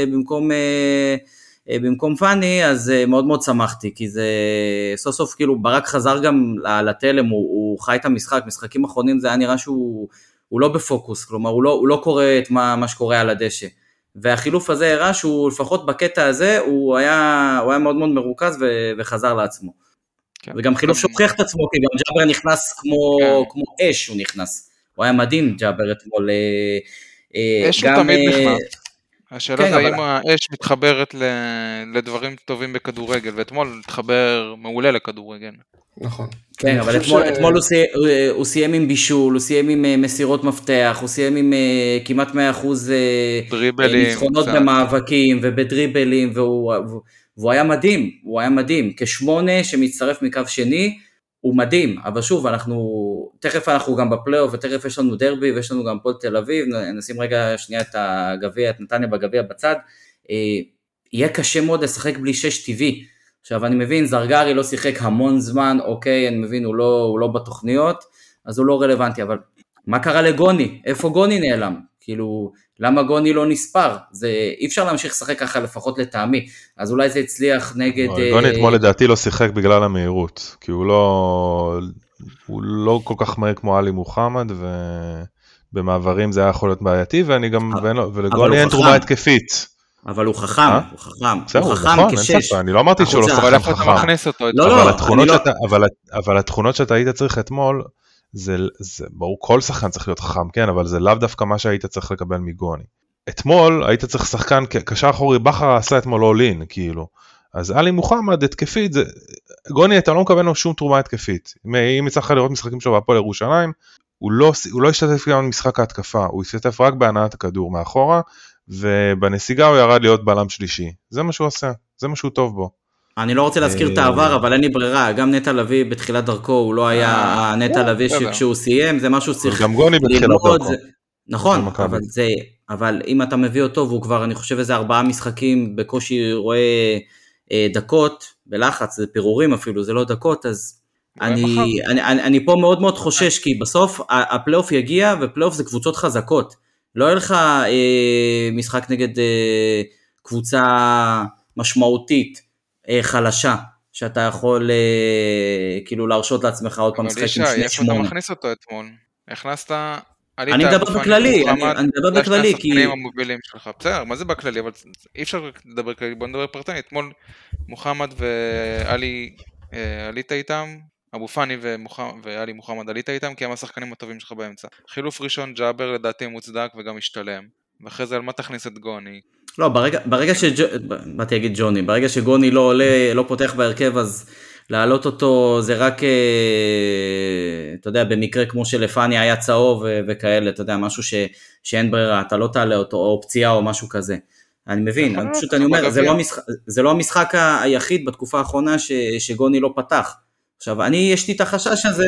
במקום פני, אז מאוד מאוד שמחתי, כי זה סוף סוף כאילו ברק חזר גם לתלם, הוא חי את המשחק, משחקים אחרונים זה היה נראה שהוא לא בפוקוס, כלומר הוא לא קורא את מה שקורה על הדשא, והחילוף הזה הראה שהוא לפחות בקטע הזה, הוא היה מאוד מאוד מרוכז וחזר לעצמו, וגם חילוף שהוכיח את עצמו, כי גם ג'אבר נכנס כמו אש, הוא נכנס, הוא היה מדהים ג'אבר אתמול, אש הוא תמיד נכנס, השאלה זה האם האש מתחברת לדברים טובים בכדורגל, ואתמול התחבר מעולה לכדורגל. נכון. כן, אבל אתמול הוא סיים עם בישול, הוא סיים עם מסירות מפתח, הוא סיים עם כמעט 100% ניצחונות במאבקים ובדריבלים, והוא היה מדהים, כ8 שמצטרף מקו שני, הוא מדהים, אבל שוב, תכף אנחנו גם בפלייאוף, ותכף יש לנו דרבי, ויש לנו גם פועל תל אביב, נשים רגע שנייה את הגביע, את נתניה בגביע בצד, יהיה קשה מאוד לשחק בלי 6 טבעי, עכשיו אני מבין, זרגרי לא שיחק המון זמן, אוקיי, אני מבין, הוא לא בתוכניות, אז הוא לא רלוונטי, אבל מה קרה לגוני? איפה גוני נעלם? כאילו, למה גוני לא נספר? אי אפשר להמשיך לשחק ככה לפחות לטעמי, אז אולי זה הצליח נגד... גוני אתמול לדעתי לא שיחק בגלל המהירות, כי הוא לא כל כך מהר כמו עלי מוחמד, ובמעברים זה היה יכול להיות בעייתי, ולגוני אין תרומה התקפית. אבל הוא חכם, הוא חכם כשש. אני לא אמרתי שהוא לא שחקן חכם, אבל התכונות שאתה היית צריך אתמול, זה ברור, כל שחקן צריך להיות חכם, כן, אבל זה לאו דווקא מה שהיית צריך לקבל מגוני. אתמול היית צריך שחקן, קשר אחורי, בכר עשה אתמול אולין, כאילו. אז עלי מוחמד, התקפית, גוני, אתה לא מקבל לו שום תרומה התקפית. אם יצטרך לראות משחקים שלו בהפועל ירושלים, הוא לא השתתף גם במשחק ההתקפה, הוא השתתף רק בהנעת הכדור מאחורה, ובנסיגה הוא ירד להיות בלם שלישי. זה מה שהוא עושה, זה מה שהוא טוב בו. אני לא רוצה להזכיר את העבר, אבל אין לי ברירה, גם נטע לביא בתחילת דרכו, הוא לא היה נטע לביא שכשהוא סיים, זה משהו שצריך... גם גוני בתחילת דרכו. נכון, אבל אם אתה מביא אותו, והוא כבר, אני חושב איזה 4 משחקים, בקושי רואה דקות, בלחץ, זה פירורים אפילו, זה לא דקות, אז אני פה מאוד מאוד חושש, כי בסוף הפלייאוף יגיע, ופלייאוף זה קבוצות חזקות. לא יהיה לך משחק נגד קבוצה משמעותית, חלשה, שאתה יכול כאילו להרשות לעצמך עוד פעם משחק עם 2-8. אבל איפה אתה מכניס אותו אתמול? הכנסת... אני מדבר בכללי, אני מדבר בכללי, כי... המובילים שלך. בסדר, מה זה בכללי? אבל אי אפשר לדבר כללי, בוא נדבר פרטני. אתמול מוחמד ואלי עלית איתם, אבו פאני ואלי מוחמד עלית איתם, כי הם השחקנים הטובים שלך באמצע. חילוף ראשון ג'אבר לדעתי מוצדק וגם משתלם. ואחרי זה על מה תכניס את גוני? לא, באתי להגיד ג'וני, ברגע שגוני לא עולה, לא פותח בהרכב, אז להעלות אותו זה רק, אתה יודע, במקרה כמו שלפני היה צהוב וכאלה, אתה יודע, משהו שאין ברירה, אתה לא תעלה אותו, או פציעה או משהו כזה. אני מבין, פשוט אני אומר, זה לא המשחק היחיד בתקופה האחרונה שגוני לא פתח. עכשיו, יש לי את החשש הזה,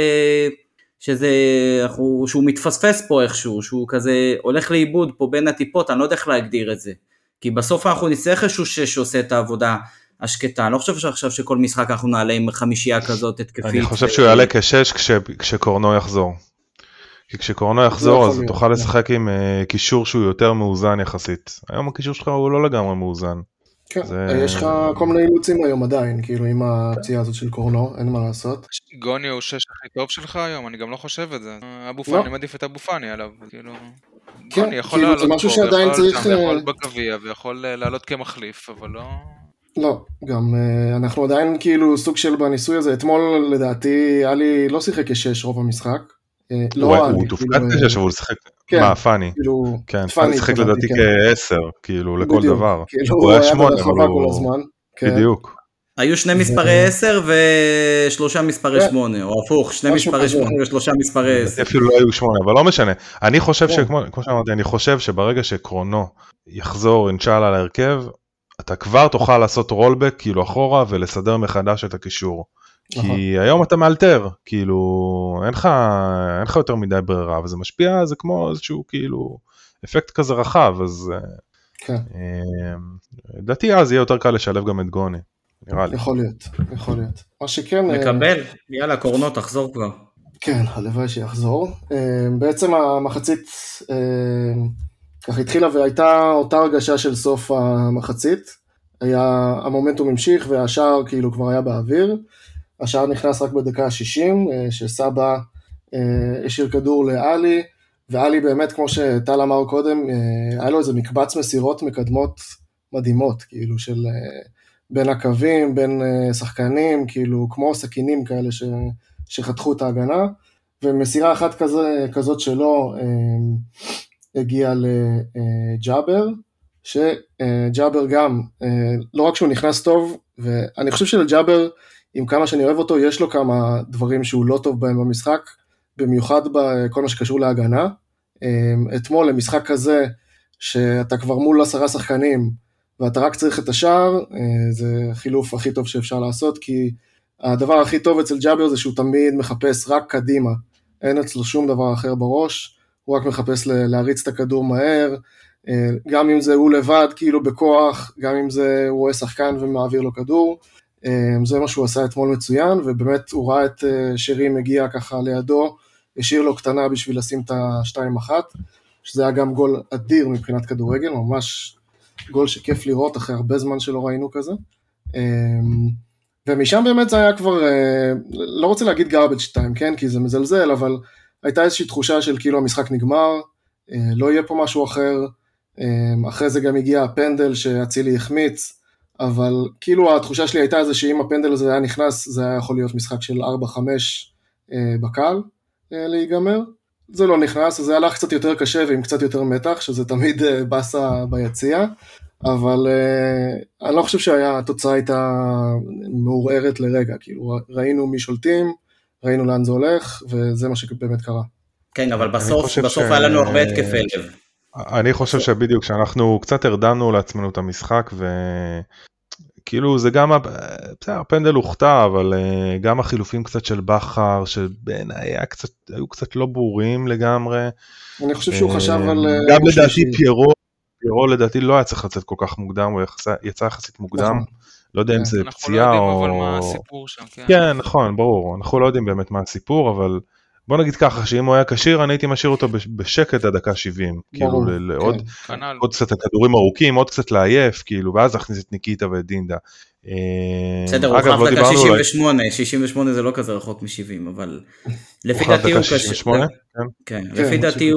שהוא מתפספס פה איכשהו, שהוא כזה הולך לאיבוד פה בין הטיפות, אני לא יודע איך להגדיר את זה. כי בסוף אנחנו נצטרך איזשהו שעושה את העבודה השקטה, אני לא חושב שעכשיו שכל משחק אנחנו נעלה עם חמישייה כזאת התקפית. אני חושב שהוא יעלה כשש כשקורנו יחזור. כי כשקורנו יחזור אז תוכל לשחק עם קישור שהוא יותר מאוזן יחסית. היום הקישור שלך הוא לא לגמרי מאוזן. כן, יש לך כל מיני אילוצים היום עדיין, כאילו עם הפציעה הזאת של קורנו, אין מה לעשות. גוני הוא שש הכי טוב שלך היום, אני גם לא חושב את זה. אבו פאני, אני מעדיף את אבו פאני עליו, כאילו... כן, כאילו זה משהו שעדיין צריך... ויכול בגביע, ויכול לעלות כמחליף, אבל לא... לא, גם אנחנו עדיין כאילו סוג של בניסוי הזה, אתמול לדעתי אלי לא שיחק כשש רוב המשחק. הוא תופקד כשש, אבל הוא שיחק... מה, פאני? כן, פאני שיחק לדעתי כ10, כאילו, לכל דבר. הוא היה ברחבה כל הזמן. בדיוק. היו שני מספרי 10 ושלושה מספרי 8, או הפוך, שני מספרי 8 ושלושה מספרי 10. אפילו לא היו 8, אבל לא משנה. אני חושב כמו שאמרתי, אני חושב שברגע שקרונו יחזור אינשאללה להרכב, אתה כבר תוכל לעשות רולבק כאילו אחורה ולסדר מחדש את הקישור. כי היום אתה מאלתר, כאילו אין לך יותר מדי ברירה, וזה משפיע, זה כמו איזשהו כאילו אפקט כזה רחב, אז לדעתי אז יהיה יותר קל לשלב גם את גוני, נראה לי. יכול להיות. מה שכן... מקבל, יאללה קורנו תחזור כבר. כן, הלוואי שיחזור. בעצם המחצית כך התחילה והייתה אותה הרגשה של סוף המחצית, המומנטום המשיך והשער כאילו כבר היה באוויר, השער נכנס רק בדקה ה-60, שסבא השאיר כדור לאלי, ואלי באמת, כמו שטל אמר קודם, היה לו איזה מקבץ מסירות מקדמות מדהימות, כאילו של בין הקווים, בין שחקנים, כאילו כמו סכינים כאלה שחתכו את ההגנה, ומסירה אחת כזאת שלו הגיעה לג'אבר, שג'אבר גם, לא רק שהוא נכנס טוב, ואני חושב שלג'אבר, עם כמה שאני אוהב אותו, יש לו כמה דברים שהוא לא טוב בהם במשחק, במיוחד בכל מה שקשור להגנה. אתמול למשחק כזה, שאתה כבר מול 10 שחקנים, ואתה רק צריך את השער, זה חילוף הכי טוב שאפשר לעשות, כי הדבר הכי טוב אצל ג'אבר זה שהוא תמיד מחפש רק קדימה, אין אצלו שום דבר אחר בראש, הוא רק מחפש להריץ את הכדור מהר, גם אם זה הוא לבד כאילו בכוח, גם אם זה הוא רואה שחקן ומעביר לו כדור, זה מה שהוא עשה אתמול מצוין, ובאמת הוא ראה את שרי מגיע ככה לידו, השאיר לו קטנה בשביל לשים את ה-2-1, שזה היה גם גול אדיר מבחינת כדורגל, ממש גול שכיף לראות אחרי הרבה זמן שלא ראינו כזה, ומשם באמת זה היה כבר, לא רוצה להגיד garbage time, כן? כי זה מזלזל, אבל הייתה איזושהי תחושה של כאילו המשחק נגמר, לא יהיה פה משהו אחר, אחרי זה גם הגיע הפנדל שהצילי החמיץ, אבל כאילו התחושה שלי הייתה זה שאם הפנדל הזה היה נכנס, זה היה יכול להיות משחק של 4-5 בקל להיגמר, זה לא נכנס, אז זה הלך קצת יותר קשה ועם קצת יותר מתח, שזה תמיד בסה ביציאה, אבל אני לא חושב שהתוצאה הייתה מעורערת לרגע, כאילו ראינו מי שולטים, ראינו לאן זה הולך, וזה מה שבאמת קרה. כן, אבל בסוף היה לנו הרבה התקפי לב. אני חושב שבדיוק שאנחנו קצת הרדמנו לעצמנו את המשחק, וכאילו זה גם, הפנדל הוכתע, אבל גם החילופים קצת של בכר, שבעיניי היו קצת לא ברורים לגמרי. אני חושב שהוא חשב על... גם לדעתי פיירו לדעתי לא היה צריך לצאת כל כך מוקדם, הוא יצא יחסית מוקדם, לא יודע אם זה אנחנו לא פציעה יודעים או... אבל מה הסיפור שם, כן. כן, נכון, ברור, אנחנו לא יודעים באמת מה הסיפור, אבל בוא נגיד ככה, שאם הוא היה כשיר, אני הייתי משאיר אותו בשקט עד דקה 70, כאילו עוד קצת הכדורים ארוכים, עוד קצת לעייף, כאילו, ואז להכניס את ניקיטה ואת דינדה. בסדר, הוא הוחלף דקה 68, 68 זה לא כזה רחוק מ-70, אבל לפי דעתי הוא כשיר. כן, לפי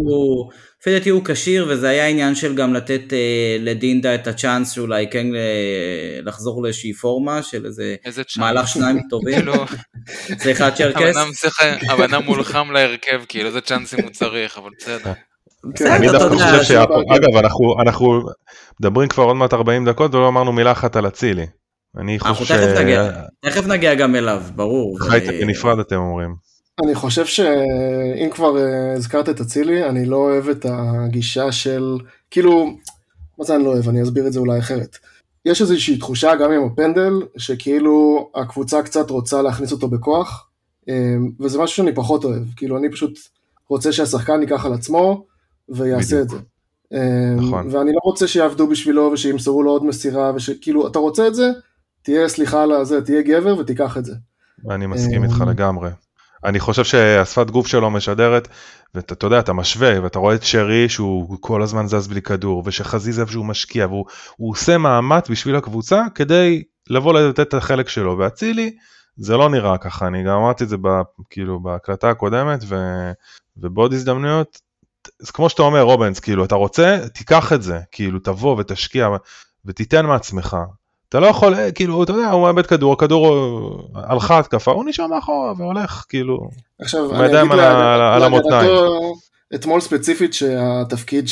דעתי הוא כשיר, וזה היה עניין של גם לתת לדינדה את הצ'אנס שאולי כן לחזור לאיזושהי פורמה של איזה מהלך שניים טובים. סליחה צ'רקס. הבנה מולחם להרכב, כאילו זה צ'אנסים הוא צריך, אבל בסדר. אני דווקא חושב אגב, אנחנו מדברים כבר עוד מעט 40 דקות, ולא אמרנו מילה אחת על אצילי. אנחנו תכף נגיע גם אליו, ברור. חייתם בנפרד אתם אומרים. אני חושב שאם כבר הזכרת את אצילי, אני לא אוהב את הגישה של, כאילו, מה זה אני לא אוהב, אני אסביר את זה אולי אחרת. יש איזושהי תחושה גם עם הפנדל, שכאילו הקבוצה קצת רוצה להכניס אותו בכוח, וזה משהו שאני פחות אוהב, כאילו אני פשוט רוצה שהשחקן ייקח על עצמו, ויעשה את זה. נכון. ואני לא רוצה שיעבדו בשבילו, ושימסרו לו עוד מסירה, וכאילו אתה רוצה את זה, תהיה סליחה על זה, תהיה גבר ותיקח את זה. אני מסכים איתך לגמרי. אני חושב שהשפת גוף שלו משדרת, ואתה יודע, אתה משווה, ואתה רואה את שרי שהוא כל הזמן זז בלי כדור, ושחזיזה שהוא משקיע, והוא עושה מאמץ בשביל הקבוצה, כדי לבוא לתת את החלק שלו, והצילי, זה לא נראה ככה, אני גם אמרתי את זה כאילו בהקלטה הקודמת, ובעוד הזדמנויות, כמו שאתה אומר רובנס, כאילו אתה רוצה, תיקח את זה, כאילו תבוא ותשקיע, ותיתן מעצמך, אתה לא יכול, כאילו, אתה יודע, הוא מאבד כדור, הכדור הלכה התקפה, הוא נשאר מאחורה והולך, כאילו, עכשיו, אני אגיד להגנתו, אתמול ספציפית שהתפקיד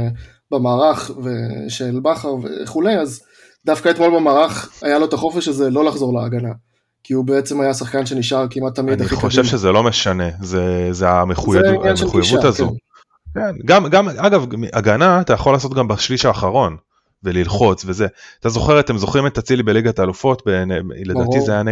שבמערך של בכר וכולי, אז דווקא אתמול במערך היה לו את החופש הזה לא לחזור להגנה, כי הוא בעצם היה שחקן שנשאר כמעט תמיד הכי קדימה. אני חושב שזה לא משנה, זה המחויבות הזו. גם, אגב, הגנה אתה יכול לעשות גם בשליש האחרון, וללחוץ וזה. אתה זוכר, אתם זוכרים את אצילי בליגת האלופות, לדעתי זה היה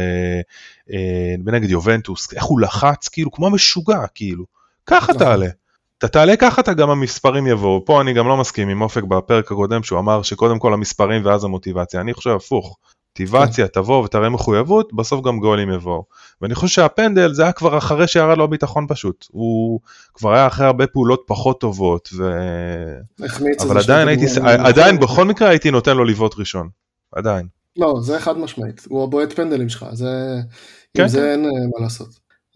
נגד יובנטוס, איך הוא לחץ, כאילו, כמו משוגע, כאילו. ככה תעלה. אתה תעלה ככה, אתה גם המספרים יבואו. פה אני גם לא מסכים עם אופק בפרק הקודם, שהוא אמר שקודם כל המספרים ואז המוטיבציה. אני חושב הפוך. מוטיבציה, תבוא ותראה מחויבות, בסוף גם גולים יבואו. ואני חושב שהפנדל זה היה כבר אחרי שירד לו ביטחון פשוט. הוא כבר היה אחרי הרבה פעולות פחות טובות, אבל עדיין בכל מקרה הייתי נותן לו לבעוט ראשון. עדיין. לא, זה חד משמעית. הוא הבועט פנדלים שלך. עם זה אין מה לעשות.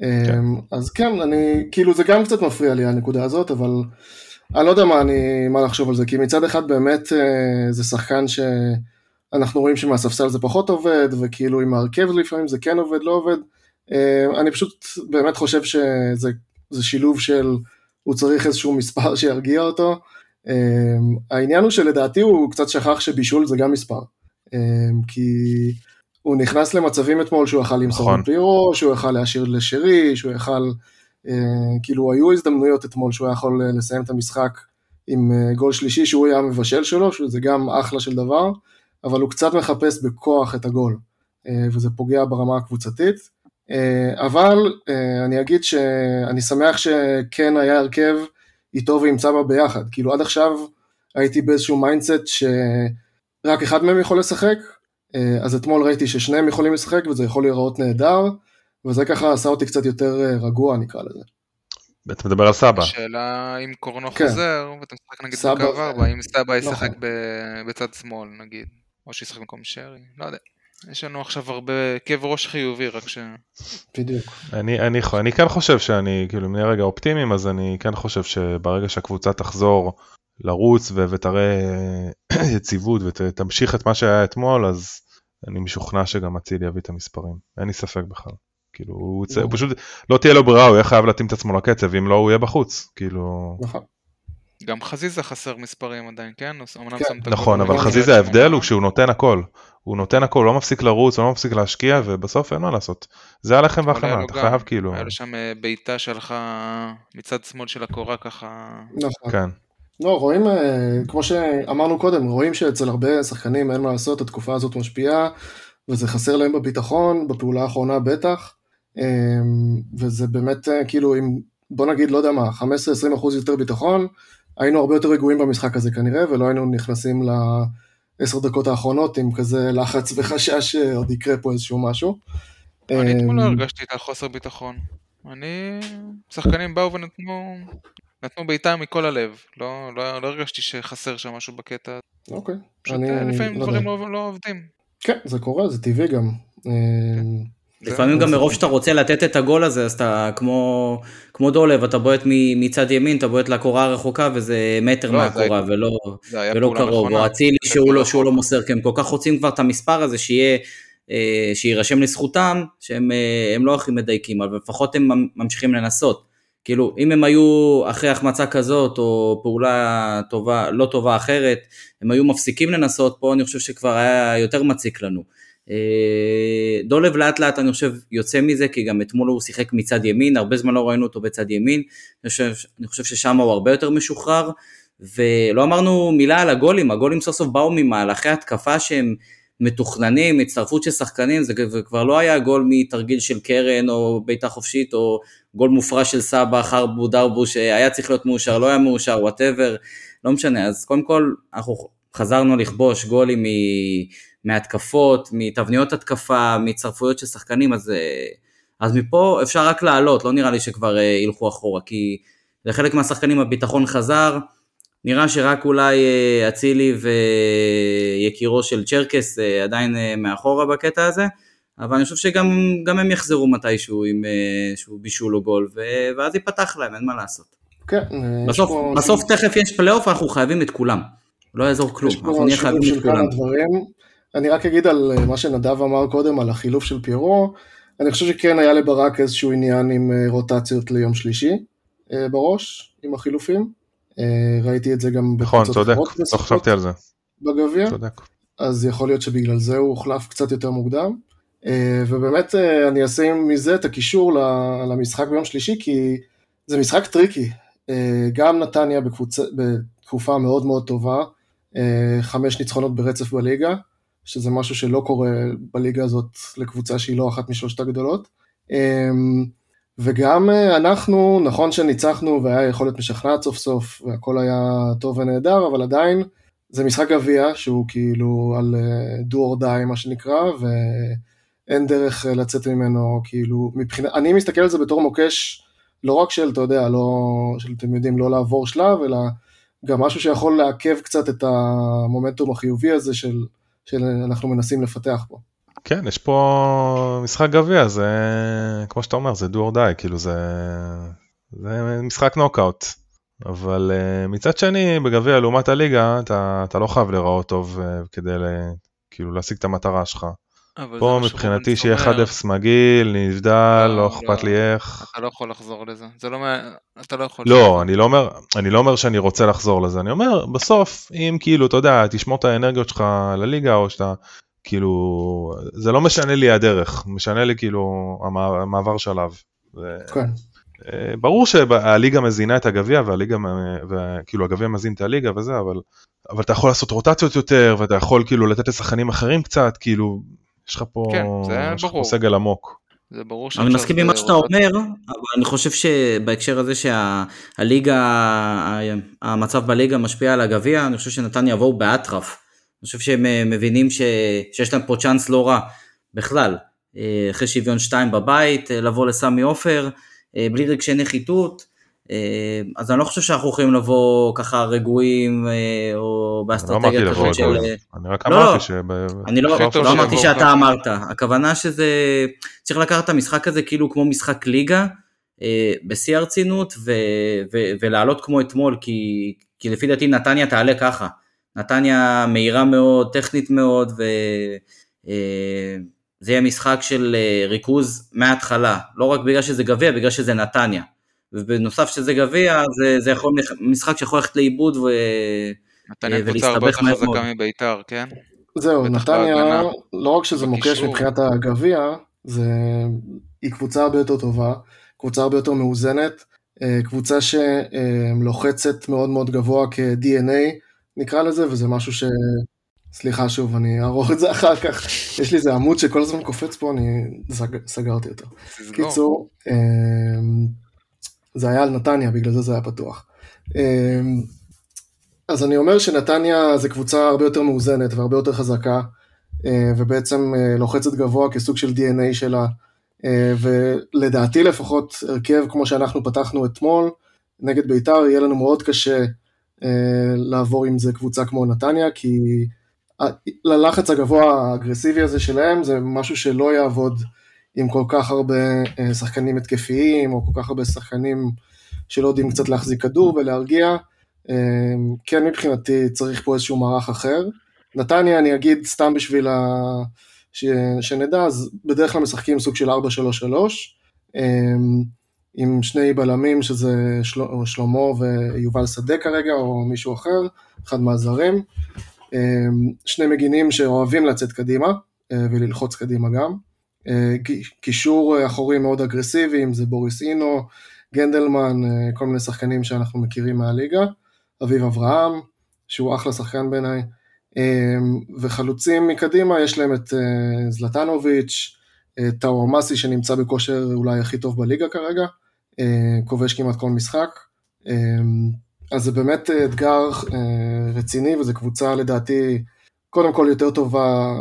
אז כן, כאילו זה גם קצת מפריע לי הנקודה הזאת, אבל אני לא יודע מה לחשוב על זה, כי מצד אחד באמת זה שחקן אנחנו רואים שמהספסל זה פחות עובד, וכאילו עם ההרכב לפעמים זה כן עובד, לא עובד. אני פשוט באמת חושב שזה שילוב של, הוא צריך איזשהו מספר שירגיע אותו. העניין הוא שלדעתי הוא קצת שכח שבישול זה גם מספר. כי הוא נכנס למצבים אתמול שהוא יכל למסור לפירו, שהוא יכל להשאיר לשרי, שהוא יכל, כאילו היו הזדמנויות אתמול שהוא יכול לסיים את המשחק עם גול שלישי שהוא היה מבשל שלו, שזה גם אחלה של דבר. אבל הוא קצת מחפש בכוח את הגול, וזה פוגע ברמה הקבוצתית, אבל אני אגיד שאני שמח שכן היה הרכב איתו וימצא בה ביחד, כאילו עד עכשיו הייתי באיזשהו מיינדסט שרק אחד מהם יכול לשחק, אז אתמול ראיתי ששניהם יכולים לשחק, וזה יכול להיראות נהדר, וזה ככה עשה אותי קצת יותר רגוע נקרא לזה. אתה מדבר על סבא. השאלה אם קורנו חוזר, ואתה משחק נגיד בקו 4, אם סבא ישחק בצד שמאל נגיד. או שישחק במקום שרי, לא יודע. יש לנו עכשיו הרבה כאב ראש חיובי, רק ש... בדיוק. אני כן חושב שאני, כאילו, אם נהיה רגע אופטימיים, אז אני כן חושב שברגע שהקבוצה תחזור לרוץ ותראה יציבות ותמשיך את מה שהיה אתמול, אז אני משוכנע שגם אצילי יביא את המספרים. אין לי ספק בכלל. כאילו, הוא פשוט לא תהיה לו ברירה, הוא יהיה חייב להתאים את עצמו לקצב, אם לא הוא יהיה בחוץ. כאילו... נכון. גם חזיזה חסר מספרים עדיין, כן? נכון, אבל חזיזה ההבדל הוא שהוא נותן הכל. הוא נותן הכל, לא מפסיק לרוץ, לא מפסיק להשקיע, ובסוף אין מה לעשות. זה הלחם והחמאה, אתה חייב כאילו... היה לו שם ביתה שלך מצד שמאל של הקורה ככה... נכון. כן. לא, רואים, כמו שאמרנו קודם, רואים שאצל הרבה שחקנים אין מה לעשות, התקופה הזאת משפיעה, וזה חסר להם בביטחון, בפעולה האחרונה בטח, וזה באמת כאילו, בוא נגיד, לא יודע מה, 15-20% יותר ביטחון, היינו הרבה יותר רגועים במשחק הזה כנראה, ולא היינו נכנסים ב10 דקות האחרונות, עם כזה לחץ וחשש שעוד יקרה פה איזשהו משהו. אני אתמול לא הרגשתי את החוסר ביטחון. שחקנים באו נתנו בעיטה מכל הלב, לא הרגשתי שחסר שם משהו בקטע. אוקיי. פשוט לפעמים דברים לא עובדים. כן, זה קורה, זה טבעי גם. לפעמים גם מרוב שאתה רוצה לתת את הגול הזה, אז אתה כמו דולב, אתה בועט מצד ימין, אתה בועט לקורה הרחוקה, וזה מטר מהקורה, ולא קרוב, או אצילי שהוא לא מוסר, כי הם כל כך רוצים כבר את המספר הזה, שירשם לזכותם, שהם לא הכי מדייקים, אבל לפחות הם ממשיכים לנסות. כאילו, אם הם היו אחרי החמצה כזאת, או פעולה טובה, לא טובה אחרת, הם היו מפסיקים לנסות, פה אני חושב שכבר היה יותר מציק לנו. דולב לאט לאט אני חושב יוצא מזה, כי גם אתמול הוא שיחק מצד ימין, הרבה זמן לא ראינו אותו בצד ימין, אני חושב ששם הוא הרבה יותר משוחרר, ולא אמרנו מילה על הגולים, הגולים סוף סוף באו ממהלכי התקפה שהם מתוכננים, הצטרפות של שחקנים, זה כבר לא היה גול מתרגיל של קרן, או ביתה חופשית, או גול מופרע של סבא, חרבו, דרבו, שהיה צריך להיות מאושר, לא היה מאושר, whatever, לא משנה, אז קודם כל, אנחנו חזרנו לכבוש גולים מהתקפות, מתבניות התקפה, מצטרפויות של שחקנים, אז מפה אפשר רק לעלות, לא נראה לי שכבר ילכו אחורה, כי לחלק מהשחקנים הביטחון חזר, נראה שרק אולי אצילי ויקירו של צ'רקס עדיין מאחורה בקטע הזה, אבל אני חושב שגם הם יחזרו מתישהו עם שהוא בישול או גול, ואז ייפתח להם, אין מה לעשות. כן. בסוף תכף יש פלייאוף, אנחנו חייבים את כולם. לא יעזור כלום, אנחנו נהיה חייבים את כולם. אני רק אגיד על מה שנדב אמר קודם, על החילוף של פיירו, אני חושב שכן היה לברק איזשהו עניין עם רוטציות ליום שלישי בראש, עם החילופים. ראיתי את זה גם בקבוצות אחרות. לא חשבתי על זה. בגביע. אז יכול להיות שבגלל זה הוא הוחלף קצת יותר מוקדם. ובאמת אני אעשה מזה את הקישור למשחק ביום שלישי, כי זה משחק טריקי. גם נתניה בתקופה מאוד מאוד טובה, 5 ניצחונות ברצף בליגה, שזה משהו שלא קורה בליגה הזאת לקבוצה שהיא לא אחת משלושת הגדולות. וגם אנחנו, נכון שניצחנו והיה יכולת משכנעת סוף סוף, והכל היה טוב ונהדר, אבל עדיין זה משחק גביע, שהוא כאילו על do or die מה שנקרא, ואין דרך לצאת ממנו, כאילו, אני מסתכל על זה בתור מוקש, לא רק של, אתה יודע, של אתם יודעים, לא לעבור שלב, אלא גם משהו שיכול לעכב קצת את המומנטום החיובי הזה, שאנחנו מנסים לפתח פה. כן, יש פה משחק גביע, זה, כמו שאתה אומר, זה do or die, כאילו זה משחק נוקאוט, אבל מצד שני, בגביע, לעומת הליגה, אתה לא חייב לראות טוב כדי כאילו להשיג את המטרה שלך. פה מבחינתי שיהיה 1-0 מגיל, נבדל, לא אכפת לי איך. אתה לא יכול לחזור לזה, זה לא, אתה לא יכול. לא, אני לא אומר שאני רוצה לחזור לזה, אני אומר, בסוף, אם כאילו, אתה יודע, תשמור את האנרגיות שלך לליגה, או שאתה, כאילו, זה לא משנה לי הדרך, משנה לי כאילו המעבר שלב. כן. ברור שהליגה מזינה את הגביע, וכאילו הגביע מזין את הליגה וזה, אבל אתה יכול לעשות רוטציות יותר, ואתה יכול כאילו לתת לשחקנים אחרים קצת, כאילו, יש לך פה סגל עמוק. זה ברור. אני מסכים עם מה שאתה אומר, אבל אני חושב שבהקשר הזה שהליגה, המצב בליגה משפיע על הגביע, אני חושב שנתניה יבואו באטרף. אני חושב שהם מבינים שיש להם פה צ'אנס לא רע בכלל, אחרי שוויון 2 בבית, לבוא לסמי עופר, בלי רגשי נחיתות, אז אני לא חושב שאנחנו יכולים לבוא ככה רגועים, או באסטרטגיה כזאת של... אני רק אמרתי אני לא אמרתי שאתה אמרת, הכוונה שזה, צריך לקחת את המשחק הזה כאילו כמו משחק ליגה, בשיא הרצינות, ולעלות כמו אתמול, כי לפי דעתי נתניה תעלה ככה, נתניה מהירה מאוד, טכנית מאוד, וזה יהיה משחק של ריכוז מההתחלה, לא רק בגלל שזה גביע, בגלל שזה נתניה, ובנוסף שזה גביע, זה יכול משחק שיכול ללכת לאיבוד ולהסתבך מהר מאוד. חזקה מביתר, כן? זהו, נתניה, לא רק שזה מוקש מבחינת הגביע, היא קבוצה הרבה יותר טובה, קבוצה הרבה יותר מאוזנת, קבוצה שלוחצת מאוד מאוד גבוה כ-DNA, נקרא לזה, וזה משהו סליחה שוב, אני אערוך את זה אחר כך, יש לי איזה עמוד שכל הזמן קופץ פה, אני סגרתי אותו. קיצור, זה היה על נתניה, בגלל זה היה פתוח. אז אני אומר שנתניה זה קבוצה הרבה יותר מאוזנת והרבה יותר חזקה, ובעצם לוחצת גבוה כסוג של DNA שלה, ולדעתי לפחות הרכב כמו שאנחנו פתחנו אתמול, נגד ביתר יהיה לנו מאוד קשה לעבור עם זה קבוצה כמו נתניה, כי ללחץ הגבוה האגרסיבי הזה שלהם זה משהו שלא יעבוד עם כל כך הרבה שחקנים התקפיים, או כל כך הרבה שחקנים שלא יודעים קצת להחזיק כדור ולהרגיע. כן, מבחינתי צריך פה איזשהו מערך אחר. נתניה, אני אגיד סתם בשביל שנדע, אז בדרך כלל משחקים סוג של 4-3-3, עם שני בלמים, שזה שלמה ויובל שדה כרגע, או מישהו אחר, אחד מהזרים, שני מגינים שאוהבים לצאת קדימה, וללחוץ קדימה גם, קישור אחורי מאוד אגרסיבי, אם זה בוריס אינו, גנדלמן, כל מיני שחקנים שאנחנו מכירים מהליגה, אביב אברהם, שהוא אחלה שחקן בעיניי, וחלוצים מקדימה, יש להם את זלטנוביץ', טאו מסי שנמצא בכושר אולי הכי טוב בליגה כרגע, כובש כמעט כל משחק, אז זה באמת אתגר רציני, וזו קבוצה לדעתי קודם כל יותר טובה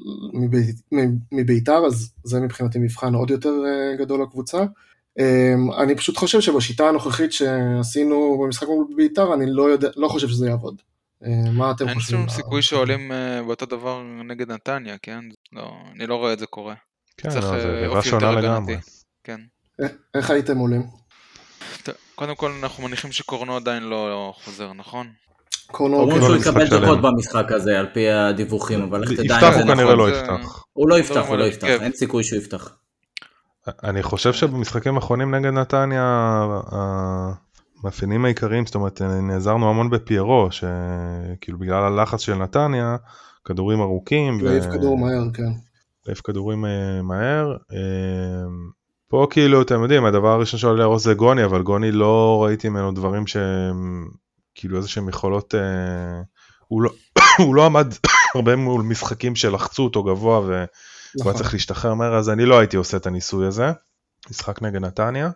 מביתר, אז זה מבחינתי מבחן עוד יותר גדול לקבוצה. אני פשוט חושב שבשיטה הנוכחית שעשינו במשחק מול ביתר, אני לא חושב שזה יעבוד. מה אתם חושבים? אין שום סיכוי שעולים באותו דבר נגד נתניה, כן? אני לא רואה את זה קורה. כן, זה נראה שונה לגמרי. כן. איך הייתם עולים? קודם כל אנחנו מניחים שקורנו עדיין לא חוזר, נכון? קורנו שהוא יקבל דקות במשחק הזה על פי הדיווחים, אבל איך תדע אם זה נכון? הוא כנראה לא יפתח. הוא לא יפתח, אין סיכוי שהוא יפתח. אני חושב שבמשחקים האחרונים נגד נתניה, המאפיינים העיקריים, זאת אומרת, נעזרנו המון בפיירו, שכאילו בגלל הלחץ של נתניה, כדורים ארוכים. להעיף כדור מהר, כן. להעיף כדורים מהר. פה כאילו, אתם יודעים, הדבר הראשון שעולה לראש זה גוני, אבל גוני לא ראיתי ממנו דברים שהם, כאילו איזה שהם יכולות, הוא לא עמד הרבה מול משחקים שלחצו אותו גבוה, והוא היה צריך להשתחרר מהר, אז אני לא הייתי עושה את הניסוי הזה, משחק נגד נתניה,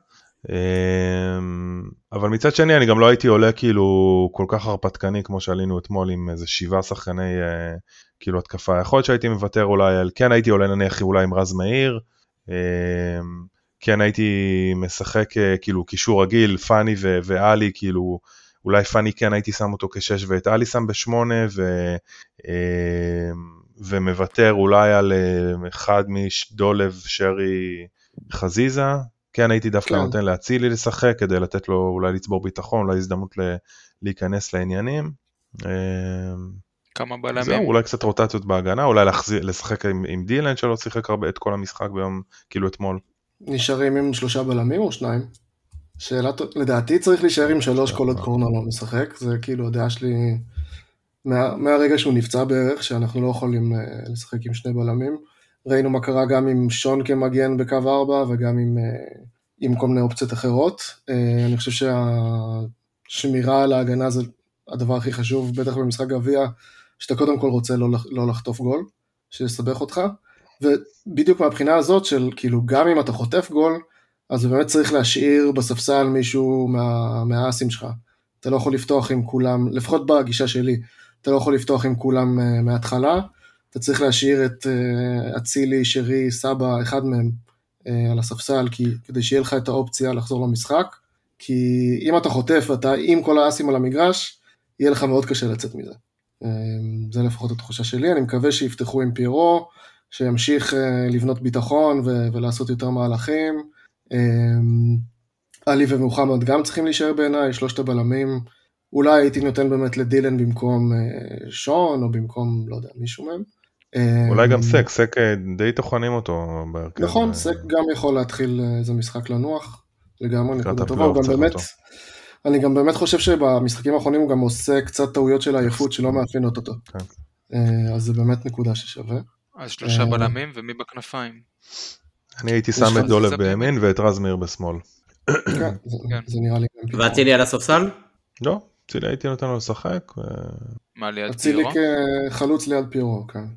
אבל מצד שני אני גם לא הייתי עולה כאילו כל כך הרפתקני, כמו שעלינו אתמול עם איזה 7 שחקני כאילו התקפה, יכול להיות שהייתי מוותר אולי, כן הייתי עולה נניח אולי עם רז מאיר, כן הייתי משחק כאילו קישור רגיל, פני ואלי, כאילו אולי פני כן הייתי שם אותו כ6 ואת אלי שם ב8, ומוותר אולי על אחד משדולב, שרי, חזיזה, כן הייתי דווקא נותן להצילי לשחק, כדי לתת לו אולי לצבור ביטחון, אולי הזדמנות להיכנס לעניינים. כמה בלמים? זהו, אולי קצת רוטציות בהגנה, אולי לשחק עם דילן שלא שיחק הרבה את כל המשחק ביום, כאילו אתמול. נשארים עם 3 בלמים או 2? שאלה, לדעתי צריך להישאר עם 3 כל עוד קורנו לא משחק, זה כאילו הדעה שלי מהרגע שהוא נפצע בערך, שאנחנו לא יכולים לשחק עם 2 בלמים. ראינו מה קרה גם עם שון כמגן בקו 4, וגם עם כל מיני אופציות אחרות. אני חושב שהשמירה על ההגנה זה הדבר הכי חשוב, בטח במשחק גביע, שאתה קודם כל רוצה לא לחטוף גול, שיסבך אותך, ובדיוק מהבחינה הזאת של כאילו גם אם אתה חוטף גול, אז באמת צריך להשאיר בספסל מישהו מהאסים שלך, אתה לא יכול לפתוח עם כולם, לפחות בגישה שלי, אתה לא יכול לפתוח עם כולם מההתחלה, אתה צריך להשאיר את אצילי, שרי, סבא, אחד מהם על הספסל, כדי שיהיה לך את האופציה לחזור למשחק, כי אם אתה חוטף ואתה עם כל האסים על המגרש, יהיה לך מאוד קשה לצאת מזה. זה לפחות התחושה שלי, אני מקווה שיפתחו עם פיירו, שימשיך לבנות ביטחון ולעשות יותר מהלכים. אלי ומוחמד גם צריכים להישאר בעיניי, 3 הבלמים, אולי הייתי נותן באמת לדילן במקום שון, או במקום, לא יודע, מישהו מהם. אולי גם סק די תוכנים אותו. נכון, סק גם יכול להתחיל איזה משחק לנוח, לגמרי נקודה טובה, אני גם באמת חושב שבמשחקים האחרונים הוא גם עושה קצת טעויות של העייפות שלא מאפיינות אותו. אז זה באמת נקודה ששווה. אז 3 בלמים ומי בכנפיים? אני הייתי שם את דולב בימין ואת רז מאיר בשמאל. כן, זה נראה לי. ואצילי על הספסל? לא, אצילי הייתי נותן לו לשחק. מה ליד אצילי פירו? כחלוץ ליד פירו, כן.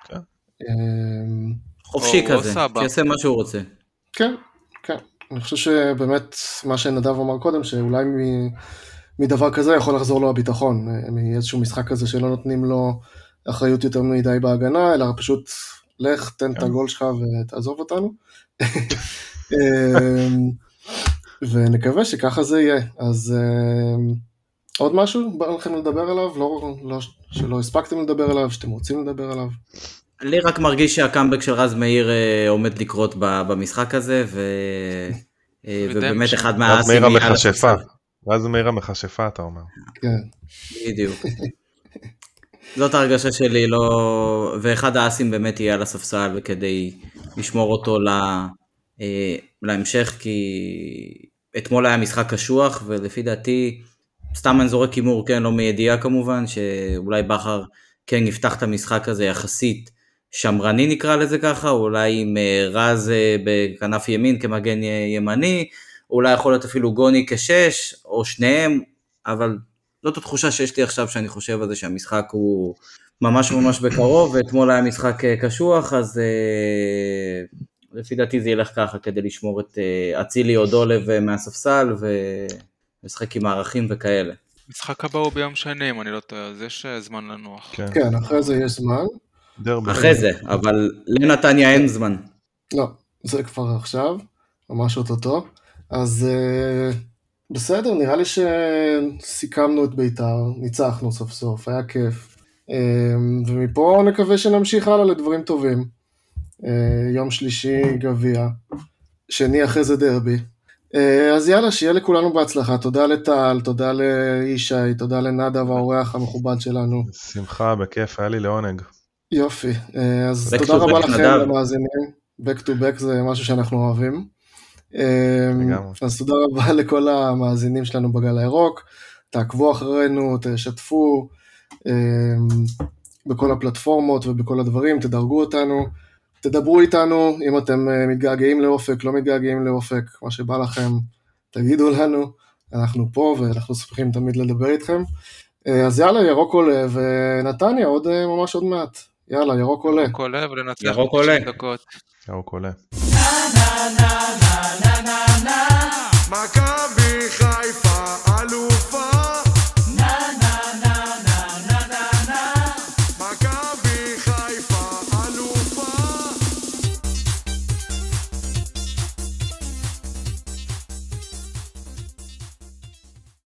חופשי כזה, שיעשה מה שהוא רוצה. כן, כן. אני חושב שבאמת מה שנדב אמר קודם, שאולי מדבר כזה יכול לחזור לו הביטחון, מאיזשהו משחק כזה שלא נותנים לו אחריות יותר מדי בהגנה, אלא פשוט לך, תן את הגול שלך ותעזוב אותנו. ונקווה שככה זה יהיה. אז עוד משהו בא לכם לדבר עליו, שלא הספקתם לדבר עליו, שאתם רוצים לדבר עליו? לי רק מרגיש שהקאמבק של רז מאיר עומד לקרות במשחק הזה, ובאמת אחד רז מאיר המכשפה. רז מאיר המכשפה, אתה אומר. כן. בדיוק. זאת ההרגשה שלי, ואחד האסים באמת יהיה על הספסל, כדי לשמור אותו להמשך, כי אתמול היה משחק קשוח, ולפי דעתי, סתם אני זורק הימור, כן, לא מידיעה כמובן, שאולי בכר כן יפתח את המשחק הזה יחסית שמרני נקרא לזה ככה, אולי עם רז בכנף ימין כמגן ימני, אולי יכול להיות אפילו גוני כשש, או שניהם, אבל זאת התחושה שיש לי עכשיו שאני חושב על זה שהמשחק הוא ממש ממש בקרוב, ואתמול היה משחק קשוח, אז לפי דעתי זה ילך ככה כדי לשמור את אצילי או דולב מהספסל, ומשחק עם הערכים וכאלה. משחק הבא הוא ביום שני, אם אני לא טועה, אז יש זמן לנוח. כן, אחרי זה יש זמן. אחרי זה, אבל לנתניה אין זמן. לא, זה כבר עכשיו, ממש אותו. אז בסדר, נראה לי שסיכמנו את בית"ר, ניצחנו סוף סוף, היה כיף. ומפה נקווה שנמשיך הלאה לדברים טובים. יום שלישי גביע, שני אחרי זה דרבי. אז יאללה, שיהיה לכולנו בהצלחה. תודה לטל, תודה לאישי, תודה לנדב, האורח המכובד שלנו. שמחה, בכיף, היה לי לעונג. יופי, אז תודה רבה לכם למאזינים. Back to back זה משהו שאנחנו אוהבים. אז תודה רבה לכל המאזינים שלנו בגל הירוק. תעקבו אחרינו, תשתפו בכל הפלטפורמות ובכל הדברים, תדרגו אותנו, תדברו איתנו, אם אתם מתגעגעים לאופק, לא מתגעגעים לאופק, מה שבא לכם, תגידו לנו, אנחנו פה ואנחנו שמחים תמיד לדבר איתכם. אז יאללה, ירוק עולה, ונתניה ממש עוד מעט. יאללה, ירוק עולה. ירוק עולה ולנצח ירוק עולה. דקות. ירוק עולה.